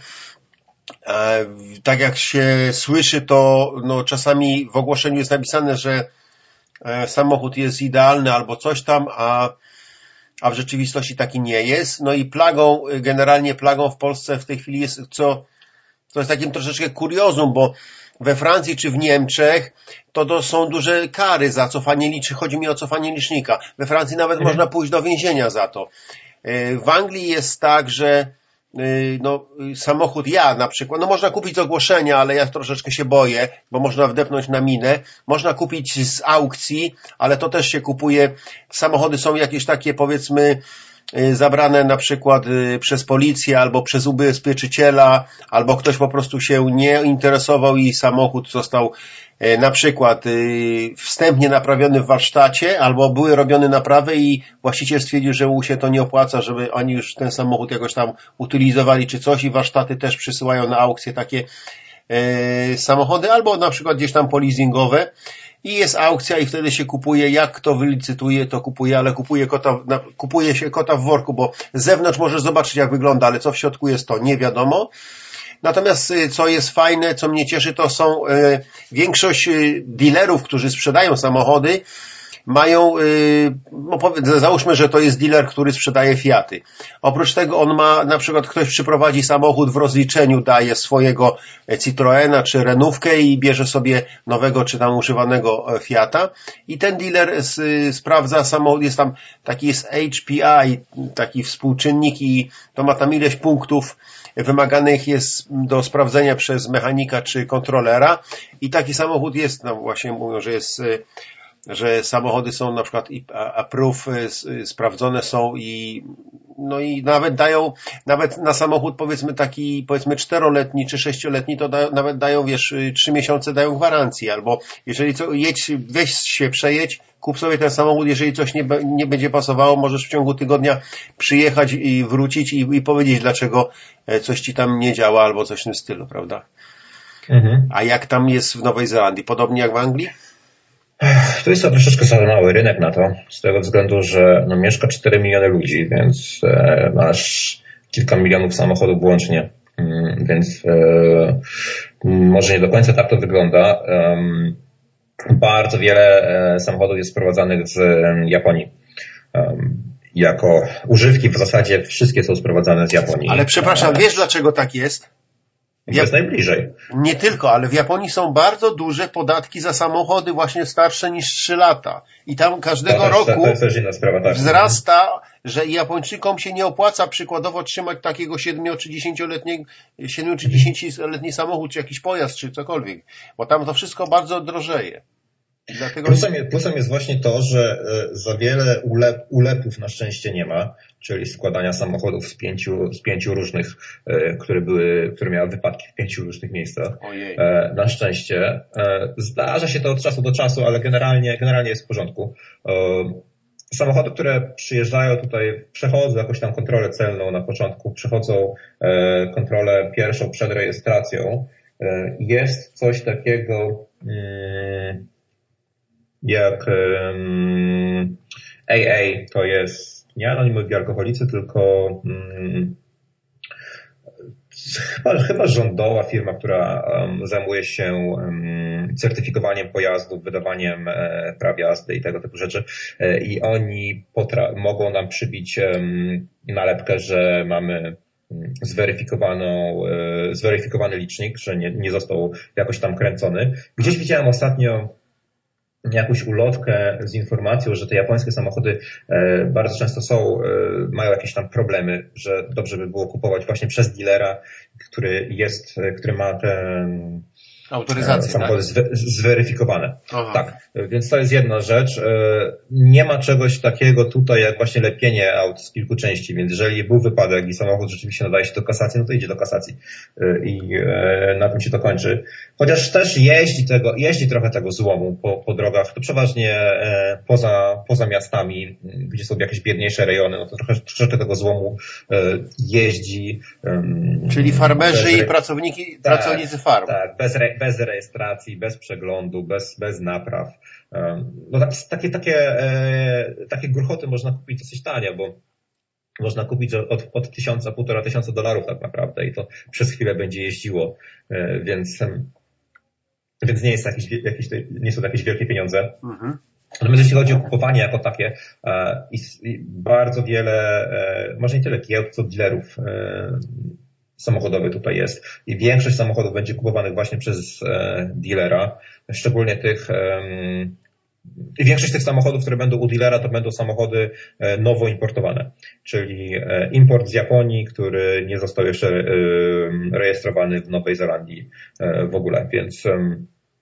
E, tak jak się słyszy, to no, czasami w ogłoszeniu jest napisane, że e, samochód jest idealny albo coś tam, a, a w rzeczywistości taki nie jest. No i plagą, generalnie plagą w Polsce w tej chwili jest, co to jest takim troszeczkę kuriozum, bo we Francji czy w Niemczech to, to są duże kary za cofanie licznika, chodzi mi o cofanie licznika. We Francji nawet mhm. można pójść do więzienia za to. E, w Anglii jest tak, że no, samochód ja na przykład, no można kupić z ogłoszenia, ale ja troszeczkę się boję, bo można wdepnąć na minę. Można kupić z aukcji, ale to też się kupuje. Samochody są jakieś takie, powiedzmy, zabrane na przykład przez policję albo przez ubezpieczyciela, albo ktoś po prostu się nie interesował i samochód został na przykład wstępnie naprawiony w warsztacie, albo były robione naprawy i właściciel stwierdził, że mu się to nie opłaca, żeby oni już ten samochód jakoś tam utylizowali czy coś i warsztaty też przysyłają na aukcje takie e, samochody, albo na przykład gdzieś tam polizingowe i jest aukcja i wtedy się kupuje, jak kto wylicytuje, to kupuje, ale kupuje, kota, na, kupuje się kota w worku, bo z zewnątrz możesz zobaczyć jak wygląda, ale co w środku jest to nie wiadomo. Natomiast co jest fajne, co mnie cieszy, to są e, większość e, dealerów, którzy sprzedają samochody, mają, e, no powiedz, załóżmy, że to jest dealer, który sprzedaje Fiaty. Oprócz tego on ma, na przykład ktoś przyprowadzi samochód w rozliczeniu, daje swojego Citroena czy Renówkę i bierze sobie nowego czy tam używanego Fiata i ten dealer s, sprawdza samochód, jest tam taki jest H P I, taki współczynnik i to ma tam ileś punktów wymaganych jest do sprawdzenia przez mechanika czy kontrolera i taki samochód jest, no właśnie mówią, że jest, że samochody są na przykład approve, sprawdzone są i no i nawet dają, nawet na samochód powiedzmy taki, powiedzmy czteroletni czy sześcioletni, to da, nawet dają, wiesz, trzy miesiące dają gwarancji, albo jeżeli co, jedź, weź się, przejedź, kup sobie ten samochód, jeżeli coś nie, nie będzie pasowało, możesz w ciągu tygodnia przyjechać i wrócić i, i powiedzieć, dlaczego coś ci tam nie działa, albo coś w tym stylu, prawda? Mhm. A jak tam jest w Nowej Zelandii? Podobnie jak w Anglii? To jest to troszeczkę za mały rynek na to, z tego względu, że no, mieszka cztery miliony ludzi, więc e, masz kilka milionów samochodów łącznie, mm, więc e, może nie do końca tak to wygląda. Um, bardzo wiele e, samochodów jest sprowadzanych z e, Japonii. Um, jako używki w zasadzie wszystkie są sprowadzane z Japonii. Ale przepraszam, wiesz dlaczego tak jest? Jap- jest najbliżej. Nie tylko, ale w Japonii są bardzo duże podatki za samochody właśnie starsze niż trzy lata. I tam każdego to też, roku to jest też inna sprawa, tak. wzrasta, że Japończykom się nie opłaca przykładowo trzymać takiego siedmiu czy dziesięcioletni, siedmiu czy dziesięcioletni samochód, czy jakiś pojazd, czy cokolwiek. Bo tam to wszystko bardzo drożeje. Dlatego... Plusem, jest, plusem jest właśnie to, że za wiele ulep, ulepów na szczęście nie ma, czyli składania samochodów z pięciu, z pięciu różnych, które były, które miały wypadki w pięciu różnych miejscach. Ojej. Na szczęście. Zdarza się to od czasu do czasu, ale generalnie, generalnie jest w porządku. Samochody, które przyjeżdżają tutaj, przechodzą jakąś tam kontrolę celną na początku, przechodzą kontrolę pierwszą przed rejestracją. Jest coś takiego, jak um, A A, to jest nie anonimowi alkoholicy, tylko um, chyba, chyba rządowa firma, która um, zajmuje się um, certyfikowaniem pojazdów, wydawaniem e, praw jazdy i tego typu rzeczy. E, I oni potra- mogą nam przybić um, nalepkę, że mamy zweryfikowaną, e, zweryfikowany licznik, że nie, nie został jakoś tam kręcony. Gdzieś widziałem ostatnio jakąś ulotkę z informacją, że te japońskie samochody e, bardzo często są, e, mają jakieś tam problemy, że dobrze by było kupować właśnie przez dealera, który jest, który ma te autoryzacje, samochody tak? zwe, zweryfikowane. Aha. Tak, więc to jest jedna rzecz. Nie ma czegoś takiego tutaj jak właśnie lepienie aut z kilku części, więc jeżeli był wypadek i samochód rzeczywiście nadaje się do kasacji, no to idzie do kasacji i na tym się to kończy. Chociaż też jeździ tego, jeździ trochę tego złomu po, po drogach, to przeważnie poza, poza miastami, gdzie są jakieś biedniejsze rejony, no to trochę, troszeczkę tego złomu jeździ. Czyli farmerzy i pracowniki, tak, pracownicy farm. Tak, bez, re, bez rejestracji, bez przeglądu, bez, bez napraw. No tak, takie, takie, takie gruchoty można kupić dosyć tanio, bo można kupić od, od tysiąca, półtora tysiąca dolarów tak naprawdę i to przez chwilę będzie jeździło, więc, więc nie jest jakieś, jakieś, nie są to jakieś wielkie pieniądze. Mhm. Natomiast jeśli chodzi o kupowanie jako takie, i, i bardzo wiele, może nie tyle giełd, co dealerów samochodowy tutaj jest i większość samochodów będzie kupowanych właśnie przez e, dealera, szczególnie tych e, i większość tych samochodów, które będą u dealera, to będą samochody e, nowo importowane, czyli e, import z Japonii, który nie został jeszcze e, rejestrowany w Nowej Zelandii e, w ogóle, więc e,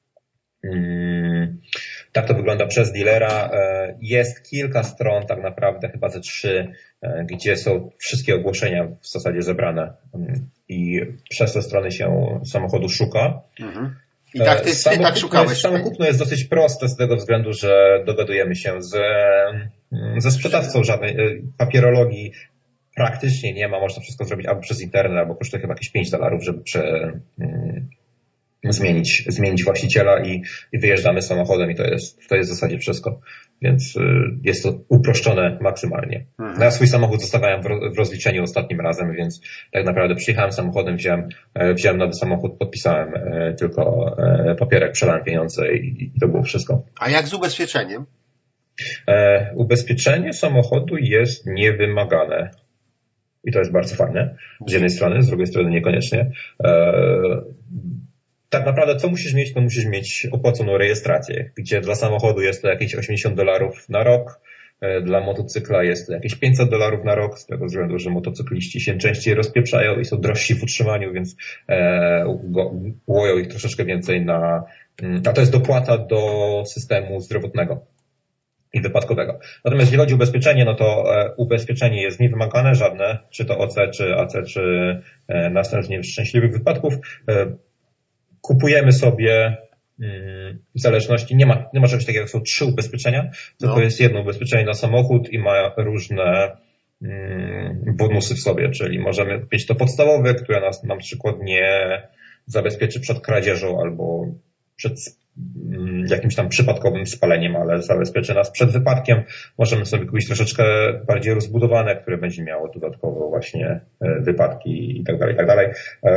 tak to wygląda przez dealera. Jest kilka stron, tak naprawdę chyba ze trzy, gdzie są wszystkie ogłoszenia w zasadzie zebrane i przez te strony się samochodu szuka. Mhm. I tak ty, ty tak szukałeś. Samokupno jest dosyć proste z tego względu, że dogadujemy się z, ze sprzedawcą, żadnej papierologii praktycznie nie ma. Można wszystko zrobić albo przez internet, albo kosztuje chyba jakieś pięć dolarów, żeby prze, zmienić, zmienić właściciela i, i wyjeżdżamy samochodem i to jest, to jest w zasadzie wszystko. Więc y, jest to uproszczone maksymalnie. Mhm. No ja swój samochód zostawiałem w, ro, w rozliczeniu ostatnim razem, więc tak naprawdę przyjechałem samochodem, wziąłem, e, wziąłem nowy samochód, podpisałem e, tylko e, papierek, przelałem pieniądze i, i to było wszystko. A jak z ubezpieczeniem? E, ubezpieczenie samochodu jest niewymagane. I to jest bardzo fajne. Z jednej strony, z drugiej strony niekoniecznie. E, Tak naprawdę co musisz mieć, to musisz mieć opłaconą rejestrację, gdzie dla samochodu jest to jakieś osiemdziesiąt dolarów na rok, dla motocykla jest to jakieś pięćset dolarów na rok, z tego względu, że motocykliści się częściej rozpieprzają i są drożsi w utrzymaniu, więc e, łoją ich troszeczkę więcej na... A to jest dopłata do systemu zdrowotnego. i wypadkowego. Natomiast jeśli chodzi o ubezpieczenie, no to ubezpieczenie jest niewymagane, żadne, czy to O C, czy A C, czy następnie szczęśliwych wypadków. Kupujemy sobie w zależności, nie ma, nie ma czegoś takiego, jak są trzy ubezpieczenia, tylko no. jest jedno ubezpieczenie na samochód i ma różne bonusy w sobie, czyli możemy kupić to podstawowe, które nas na przykład nie zabezpieczy przed kradzieżą albo przed jakimś tam przypadkowym spaleniem, ale zabezpieczy nas przed wypadkiem. Możemy sobie kupić troszeczkę bardziej rozbudowane, które będzie miało dodatkowo właśnie wypadki i tak dalej, i tak dalej.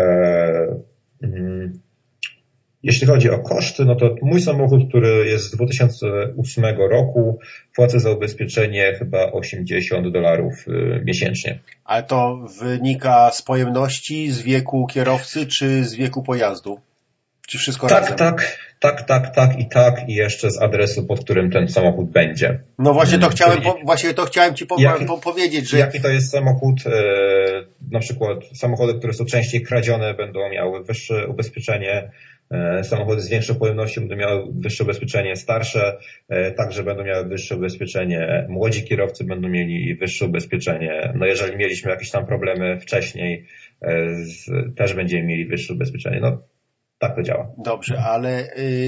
Jeśli chodzi o koszty, no to mój samochód, który jest z dwa tysiące ósmego roku, płacę za ubezpieczenie chyba osiemdziesiąt dolarów miesięcznie. Ale to wynika z pojemności, z wieku kierowcy, czy z wieku pojazdu? Czy wszystko tak, razem? Tak, tak, tak, tak i tak i jeszcze z adresu, pod którym ten samochód będzie. No właśnie to chciałem, po, właśnie to chciałem Ci po, jaki, po, powiedzieć, że... Jaki to jest samochód? E, na przykład samochody, które są częściej kradzione, będą miały wyższe ubezpieczenie. E, samochody z większą pojemnością będą miały wyższe ubezpieczenie, starsze e, także będą miały wyższe ubezpieczenie. Młodzi kierowcy będą mieli wyższe ubezpieczenie. No jeżeli mieliśmy jakieś tam problemy wcześniej, e, z, też będziemy mieli wyższe ubezpieczenie. No tak to działa. Dobrze, ale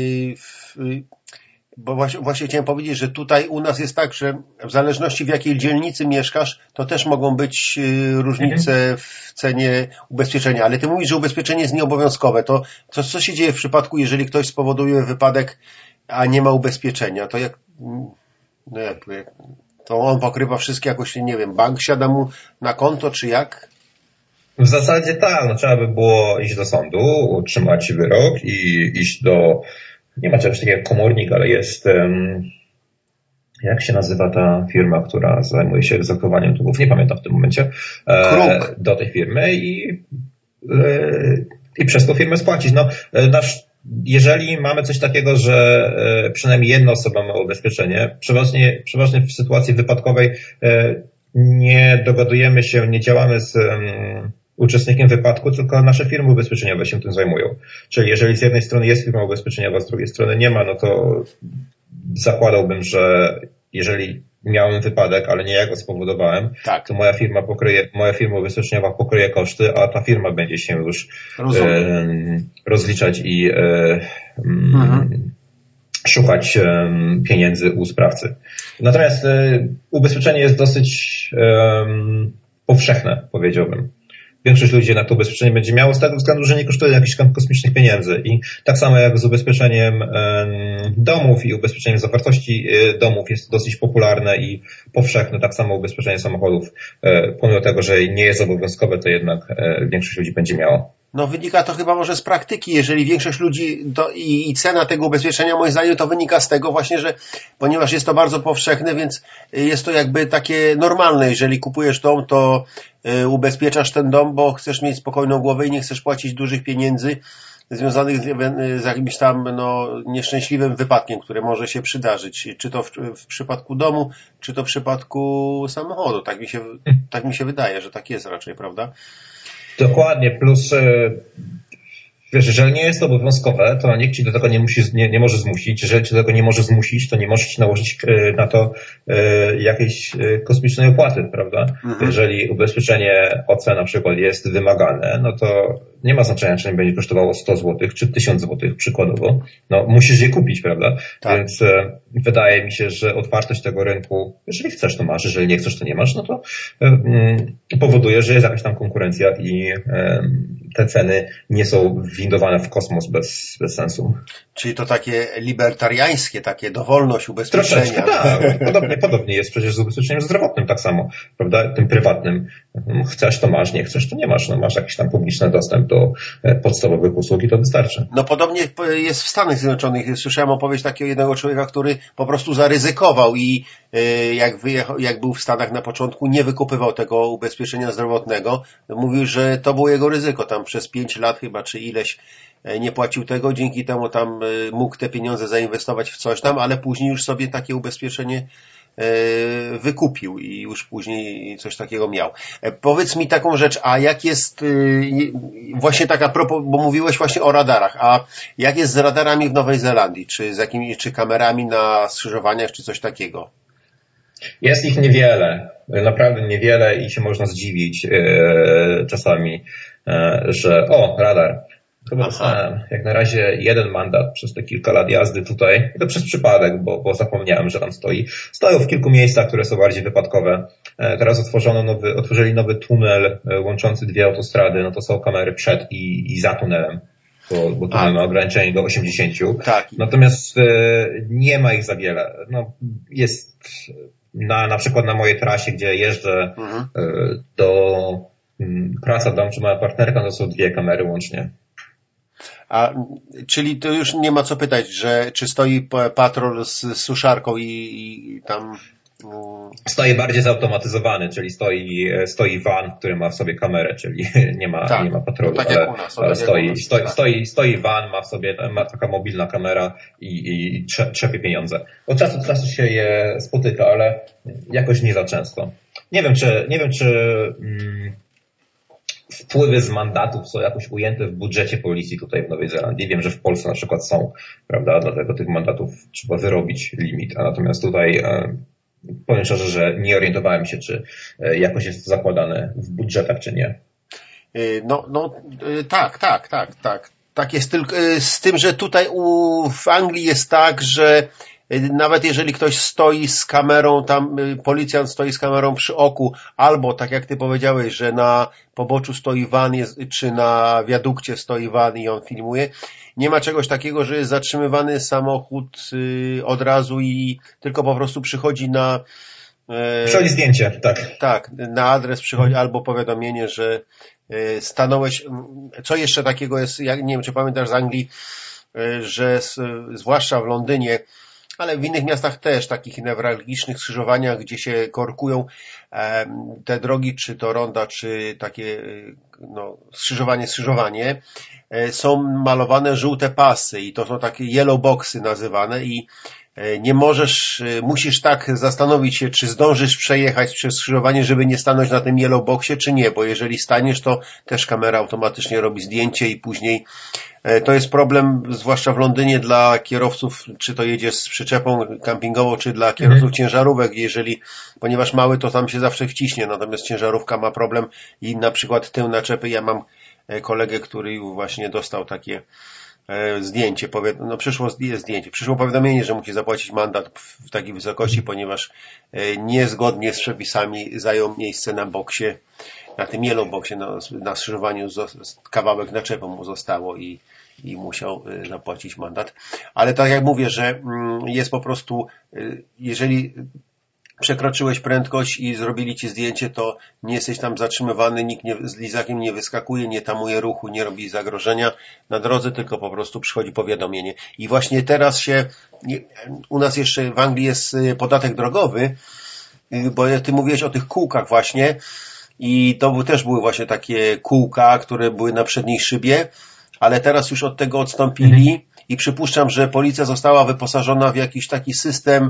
yy, yy, bo właśnie, właśnie chciałem powiedzieć, że tutaj u nas jest tak, że w zależności w jakiej dzielnicy mieszkasz, to też mogą być yy, różnice mhm. w cenie ubezpieczenia, ale ty mówisz, że ubezpieczenie jest nieobowiązkowe. To, to co się dzieje w przypadku, jeżeli ktoś spowoduje wypadek, a nie ma ubezpieczenia? To jak, no jak to on pokrywa wszystkie jakoś, nie wiem, bank siada mu na konto, czy jak? W zasadzie tak, no trzeba by było iść do sądu, utrzymać wyrok i iść do, nie ma czegoś takiego jak komornik, ale jest, um, jak się nazywa ta firma, która zajmuje się egzekwowaniem długów, nie pamiętam w tym momencie, e, do tej firmy i, e, i przez tą firmę spłacić. No, nasz, jeżeli mamy coś takiego, że e, przynajmniej jedna osoba ma ubezpieczenie, przeważnie, przeważnie w sytuacji wypadkowej e, nie dogadujemy się, nie działamy z um, uczestnikiem wypadku, tylko nasze firmy ubezpieczeniowe się tym zajmują. Czyli jeżeli z jednej strony jest firma ubezpieczeniowa, z drugiej strony nie ma, no to zakładałbym, że jeżeli miałem wypadek, ale nie ja go spowodowałem, tak. to moja firma pokryje, moja firma ubezpieczeniowa pokryje koszty, a ta firma będzie się już e, rozliczać i e, mhm. szukać e, pieniędzy u sprawcy. Natomiast e, ubezpieczenie jest dosyć e, powszechne, powiedziałbym. Większość ludzi jednak to ubezpieczenie będzie miało z tego względu, że nie kosztuje jakichś kosmicznych pieniędzy. I tak samo jak z ubezpieczeniem domów i ubezpieczeniem zawartości domów jest dosyć popularne i powszechne, tak samo ubezpieczenie samochodów. Pomimo tego, że nie jest obowiązkowe, to jednak większość ludzi będzie miało. No wynika to chyba może z praktyki, jeżeli większość ludzi to i, i cena tego ubezpieczenia, moim zdaniem, to wynika z tego właśnie, że ponieważ jest to bardzo powszechne, więc jest to jakby takie normalne, jeżeli kupujesz dom, to y, ubezpieczasz ten dom, bo chcesz mieć spokojną głowę i nie chcesz płacić dużych pieniędzy związanych z, z jakimś tam no, nieszczęśliwym wypadkiem, które może się przydarzyć, czy to w, w przypadku domu, czy to w przypadku samochodu. Tak mi się, tak mi się wydaje, że tak jest raczej, prawda? Dokładnie, plus wiesz, jeżeli nie jest to obowiązkowe, to nikt ci do tego nie, musi, nie, nie może zmusić. Jeżeli ci do tego nie może zmusić, to nie możesz ci nałożyć na to jakiejś kosmicznej opłaty, prawda? Mhm. Jeżeli ubezpieczenie O C na przykład jest wymagane, no to nie ma znaczenia, czy nie będzie kosztowało sto złotych, czy tysiąc złotych przykładowo. No musisz je kupić, prawda? Tak. Więc e, wydaje mi się, że otwartość tego rynku, jeżeli chcesz, to masz, jeżeli nie chcesz, to nie masz, no to e, powoduje, że jest jakaś tam konkurencja i e, te ceny nie są windowane w kosmos bez, bez sensu. Czyli to takie libertariańskie, takie dowolność ubezpieczenia. Troszeczkę, tak. Podobnie, podobnie jest przecież z ubezpieczeniem zdrowotnym tak samo, prawda? Tym prywatnym. Chcesz, to masz, nie chcesz, to nie masz. No, masz jakiś tam publiczny dostęp do podstawowych usług i to wystarczy. No podobnie jest w Stanach Zjednoczonych. Słyszałem opowieść takiego jednego człowieka, który po prostu zaryzykował i jak wyjechał, jak był w Stanach na początku, nie wykupywał tego ubezpieczenia zdrowotnego. Mówił, że to było jego ryzyko. Tam przez pięć lat chyba, czy ileś nie płacił tego, dzięki temu tam mógł te pieniądze zainwestować w coś tam, ale później już sobie takie ubezpieczenie wykupił i już później coś takiego miał. Powiedz mi taką rzecz, a jak jest właśnie taka propos, bo mówiłeś właśnie o radarach, a jak jest z radarami w Nowej Zelandii? Czy z jakimi, czy kamerami na skrzyżowaniach, czy coś takiego? Jest ich niewiele, naprawdę niewiele i się można zdziwić e, czasami, e, że o, radar. Chyba dostałem jak na razie jeden mandat przez te kilka lat jazdy tutaj. I to przez przypadek, bo, bo zapomniałem, że tam stoi. Stoją w kilku miejscach, które są bardziej wypadkowe. E, teraz otworzono nowy, otworzyli nowy tunel e, łączący dwie autostrady. No to są kamery przed i, i za tunelem. Bo, bo tunel ma ograniczenie do osiemdziesięciu. Tak. Natomiast e, nie ma ich za wiele. No, jest na, na przykład na mojej trasie, gdzie jeżdżę mhm. e, do m, praca, dom czy moja partnerka, to są dwie kamery łącznie. A, czyli to już nie ma co pytać, że czy stoi patrol z suszarką i, i tam... Um... Stoi bardziej zautomatyzowany, czyli stoi, stoi van, który ma w sobie kamerę, czyli nie ma, tak, nie ma patrolu, tak ale, nas, ale tak stoi, nas, stoi, tak. stoi, stoi van, ma w sobie, ma taka mobilna kamera i, i trzepie pieniądze. Od czasu do czasu się je spotyka, ale jakoś nie za często. Nie wiem, czy, nie wiem, czy mm, wpływy z mandatów są jakoś ujęte w budżecie policji tutaj w Nowej Zelandii. Wiem, że w Polsce na przykład są, prawda, dlatego tych mandatów trzeba wyrobić limit, a natomiast tutaj e, powiem szczerze, że nie orientowałem się, czy e, jakoś jest to zakładane w budżetach, czy nie. No, no tak, tak, tak, tak. Tak jest tylko z tym, że tutaj u, w Anglii jest tak, że nawet jeżeli ktoś stoi z kamerą, tam policjant stoi z kamerą przy oku, albo tak jak ty powiedziałeś, że na poboczu stoi van, jest, czy na wiadukcie stoi van i on filmuje, nie ma czegoś takiego, że jest zatrzymywany samochód od razu i tylko po prostu przychodzi na... Przychodzi zdjęcie, tak. Tak, na adres przychodzi albo powiadomienie, że stanąłeś... Co jeszcze takiego jest, ja nie wiem, czy pamiętasz z Anglii, że zwłaszcza w Londynie, ale w innych miastach też, takich newralgicznych skrzyżowaniach, gdzie się korkują te drogi, czy to ronda, czy takie no, skrzyżowanie, skrzyżowanie, są malowane żółte pasy i to są takie yellow boxy nazywane i nie możesz, musisz tak zastanowić się, czy zdążysz przejechać przez skrzyżowanie, żeby nie stanąć na tym yellow boxie, czy nie, bo jeżeli staniesz, to też kamera automatycznie robi zdjęcie i później to jest problem, zwłaszcza w Londynie dla kierowców, czy to jedzie z przyczepą kampingową, czy dla kierowców mhm. ciężarówek, jeżeli, ponieważ mały to tam się zawsze wciśnie, natomiast ciężarówka ma problem i na przykład tył naczepy, ja mam kolegę, który właśnie dostał takie zdjęcie, no przyszło zdjęcie, przyszło powiadomienie, że musi zapłacić mandat w takiej wysokości, ponieważ niezgodnie z przepisami zajął miejsce na boksie, na tym yellow boxie, na, na skrzyżowaniu kawałek naczepą mu zostało i, i musiał zapłacić mandat. Ale tak jak mówię, że jest po prostu, jeżeli przekroczyłeś prędkość i zrobili ci zdjęcie, to nie jesteś tam zatrzymywany, nikt nie, z lizakiem nie wyskakuje, nie tamuje ruchu, nie robi zagrożenia na drodze, tylko po prostu przychodzi powiadomienie. I właśnie teraz się, u nas jeszcze w Anglii jest podatek drogowy, bo ty mówiłeś o tych kółkach właśnie i to też były właśnie takie kółka, które były na przedniej szybie, ale teraz już od tego odstąpili mhm. i przypuszczam, że policja została wyposażona w jakiś taki system,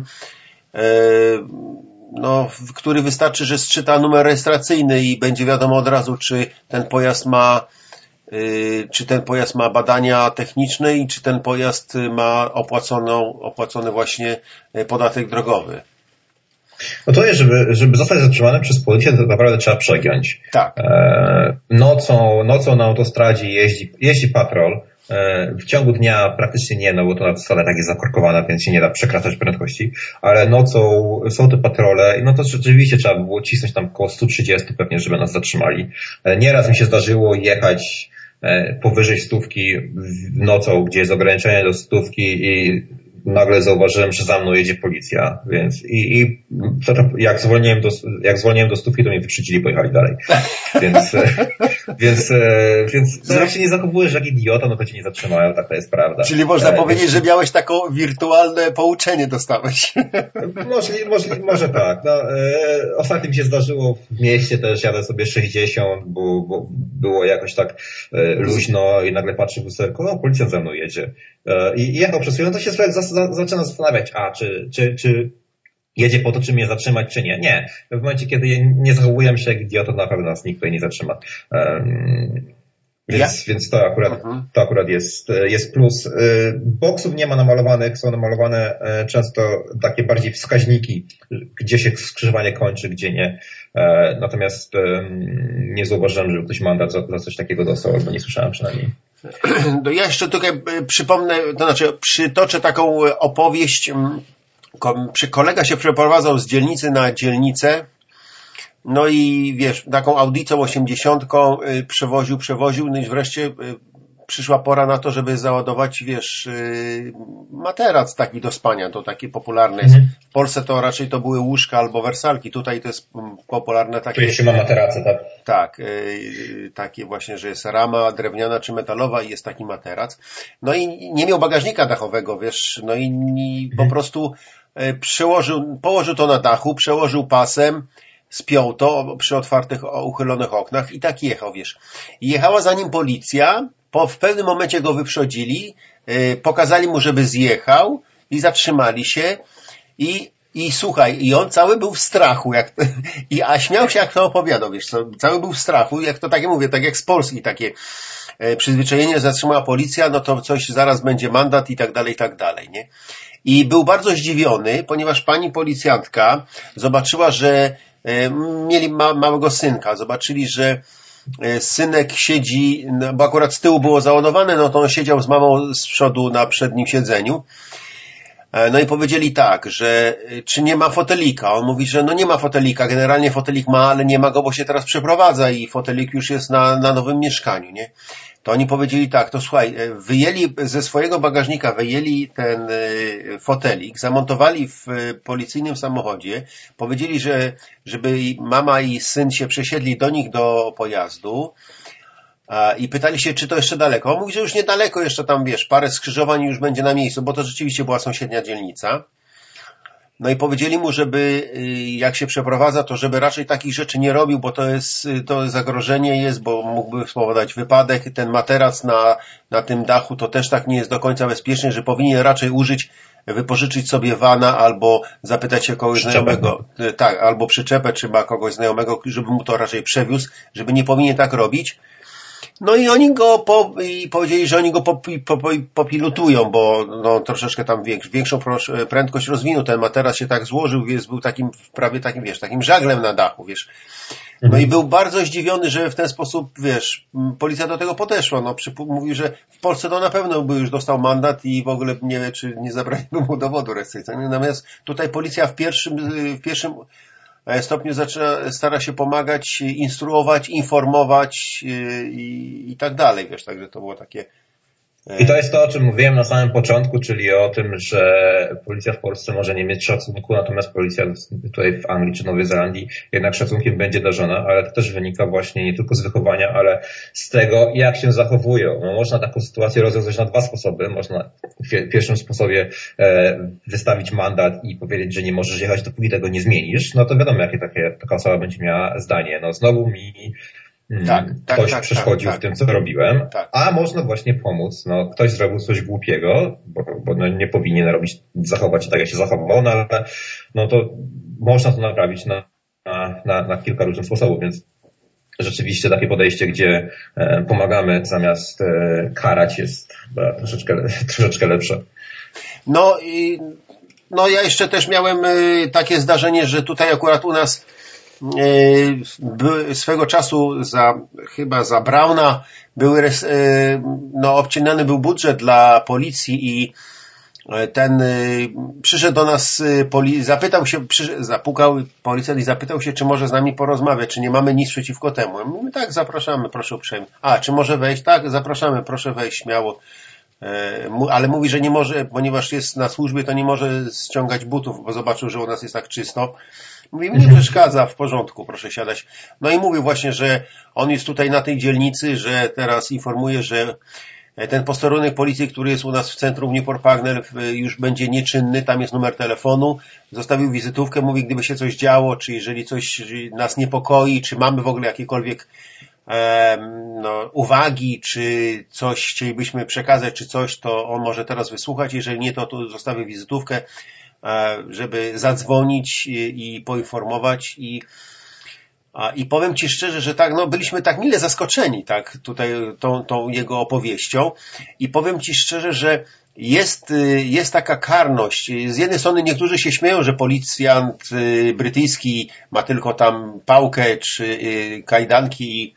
no, który wystarczy, że sczyta numer rejestracyjny i będzie wiadomo od razu, czy ten pojazd ma czy ten pojazd ma badania techniczne i czy ten pojazd ma opłaconą, opłacony właśnie podatek drogowy. No to jest, żeby, żeby zostać zatrzymanym przez policję, to naprawdę trzeba przegiąć. Tak. Nocą, nocą na autostradzie jeździ, jeździ patrol. W ciągu dnia praktycznie nie, no bo to autostrada tak jest zakorkowana, więc się nie da przekraczać prędkości, ale nocą są te patrole, no to rzeczywiście trzeba by było cisnąć tam około sto trzydzieści pewnie, żeby nas zatrzymali. Nieraz mi się zdarzyło jechać powyżej stówki nocą, gdzie jest ograniczenie do stówki i nagle zauważyłem, że za mną jedzie policja, więc i, i jak zwolniłem do, jak zwolniłem do stówki, to mnie wyprzedzili, pojechali dalej. Więc, więc, więc no, jak się nie zachowujesz jak idiota, no to cię nie zatrzymają, tak to jest prawda. Czyli można e, powiedzieć, więc... że miałeś taką wirtualne pouczenie dostałeś. Może, może, może tak. No, e, ostatnio mi się zdarzyło w mieście też, jadę sobie sześćdziesiąt, bo, bo było jakoś tak e, luźno i nagle patrzę w lusterko, o, policjant za mną jedzie. E, I jechał przez chwilę, to się człowiek zaczyna zastanawiać, a czy, czy, czy jedzie po to, czy mnie zatrzymać, czy nie. Nie. W momencie, kiedy nie zachowujemy się jak idiota, to na pewno nas nikt tutaj nie zatrzyma. Um, Więc, ja? więc to akurat, mhm. to akurat jest, jest plus. Boksów nie ma namalowanych, są namalowane często takie bardziej wskaźniki, gdzie się skrzyżowanie kończy, gdzie nie. Natomiast nie zauważyłem, żeby ktoś mandat za, za coś takiego dostał, albo nie słyszałem przynajmniej. No ja jeszcze tutaj przypomnę, to znaczy przytoczę taką opowieść. Kolega się przeprowadzał z dzielnicy na dzielnicę. No i wiesz, taką audicą osiemdziesiątką y, przewoził, przewoził, no i wreszcie y, przyszła pora na to, żeby załadować, wiesz, y, materac taki do spania, to takie popularne jest. Mhm. W Polsce to raczej to były łóżka albo wersalki, tutaj to jest popularne takie... Tu jeszcze ma materace, tak? Tak, y, takie właśnie, że jest rama drewniana czy metalowa i jest taki materac. No i nie miał bagażnika dachowego, wiesz, no i, i mhm. po prostu y, przełożył, położył to na dachu, przełożył pasem, spiął to przy otwartych, uchylonych oknach i tak jechał, wiesz. I jechała za nim policja, po, w pewnym momencie go wyprzedzili, yy, pokazali mu, żeby zjechał i zatrzymali się i, i słuchaj, i on cały był w strachu, jak, i, a śmiał się, jak to opowiadał, wiesz, co, cały był w strachu, jak to takie mówię, tak jak z Polski, takie yy, przyzwyczajenie, zatrzymała policja, no to coś, zaraz będzie mandat i tak dalej, i tak dalej, nie? I był bardzo zdziwiony, ponieważ pani policjantka zobaczyła, że mieli ma, małego synka, zobaczyli, że synek siedzi, bo akurat z tyłu było załadowane, no to on siedział z mamą z przodu na przednim siedzeniu. No i powiedzieli tak, że czy nie ma fotelika? On mówi, że no nie ma fotelika, generalnie fotelik ma, ale nie ma go, bo się teraz przeprowadza i fotelik już jest na, na nowym mieszkaniu, nie? To oni powiedzieli tak, to słuchaj, wyjęli ze swojego bagażnika, wyjęli ten fotelik, zamontowali w policyjnym samochodzie, powiedzieli, że żeby mama i syn się przesiedli do nich do pojazdu i pytali się, czy to jeszcze daleko. On mówi, że już niedaleko, jeszcze tam, wiesz, parę skrzyżowań już będzie na miejscu, bo to rzeczywiście była sąsiednia dzielnica. No i powiedzieli mu, żeby jak się przeprowadza, to żeby raczej takich rzeczy nie robił, bo to jest, to zagrożenie jest, bo mógłby spowodować wypadek. Ten materac na, na tym dachu to też tak nie jest do końca bezpieczny, że powinien raczej użyć, wypożyczyć sobie wana albo zapytać się kogoś znajomego, tak, albo przyczepę, czy ma kogoś znajomego, żeby mu to raczej przewiózł, żeby nie powinien tak robić. No i oni go po, i powiedzieli, że oni go popi, popi, popilotują, bo no, troszeczkę tam większ, większą prędkość rozwinął. Ten materac się tak złożył, więc był takim, prawie takim, wiesz, takim żaglem na dachu, wiesz. No mhm. i był bardzo zdziwiony, że w ten sposób, wiesz, policja do tego podeszła. No, przy, mówił, że w Polsce to na pewno by już dostał mandat i w ogóle nie wie, czy nie zabraliby mu dowodu rejestracyjnego. Natomiast tutaj policja w pierwszym, w pierwszym stopniu zaczyna, stara się pomagać, instruować, informować i, i tak dalej, wiesz, także to było takie... I to jest to, o czym mówiłem na samym początku, czyli o tym, że policja w Polsce może nie mieć szacunku, natomiast policja tutaj w Anglii czy Nowej Zelandii jednak szacunkiem będzie darzona, ale to też wynika właśnie nie tylko z wychowania, ale z tego, jak się zachowują. No, można taką sytuację rozwiązać na dwa sposoby. Można w pierwszym sposobie e, wystawić mandat i powiedzieć, że nie możesz jechać, dopóki tego nie zmienisz. No to wiadomo, jakie takie, taka osoba będzie miała zdanie. No znowu mi Tak, tak, ktoś tak, przeszkodził tak, w tym, co robiłem, tak. A można właśnie pomóc. No, ktoś zrobił coś głupiego, bo, bo no, nie powinien robić, zachować się tak, jak się zachował, no, ale no to można to naprawić na, na, na kilka różnych sposobów, więc rzeczywiście takie podejście, gdzie e, pomagamy zamiast e, karać, jest e, troszeczkę, troszeczkę lepsze. No i no ja jeszcze też miałem e, takie zdarzenie, że tutaj akurat u nas By, swego czasu za, chyba za Brauna były, no, obcinany był budżet dla policji i ten przyszedł do nas, poli, zapytał się, przy, zapukał policjant i zapytał się, czy może z nami porozmawiać, czy nie mamy nic przeciwko temu. Mówimy, tak, zapraszamy, proszę uprzejmie. A, czy może wejść? Tak, zapraszamy, proszę wejść śmiało. Ale mówi, że nie może, ponieważ jest na służbie, to nie może ściągać butów, bo zobaczył, że u nas jest tak czysto. Mówi, mi nie przeszkadza, w porządku, proszę siadać. No i mówił właśnie, że on jest tutaj na tej dzielnicy, że teraz informuje, że ten posterunek policji, który jest u nas w centrum Newport Pagnell, już będzie nieczynny, tam jest numer telefonu. Zostawił wizytówkę, mówi, gdyby się coś działo, czy jeżeli coś nas niepokoi, czy mamy w ogóle jakiekolwiek no, uwagi, czy coś chcielibyśmy przekazać, czy coś, to on może teraz wysłuchać. Jeżeli nie, to tu zostawię wizytówkę. żeby zadzwonić i poinformować i I powiem Ci szczerze, że tak, no byliśmy tak mile zaskoczeni, tak, tutaj tą, tą jego opowieścią i powiem Ci szczerze, że jest, jest taka karność. Z jednej strony niektórzy się śmieją, że policjant brytyjski ma tylko tam pałkę czy kajdanki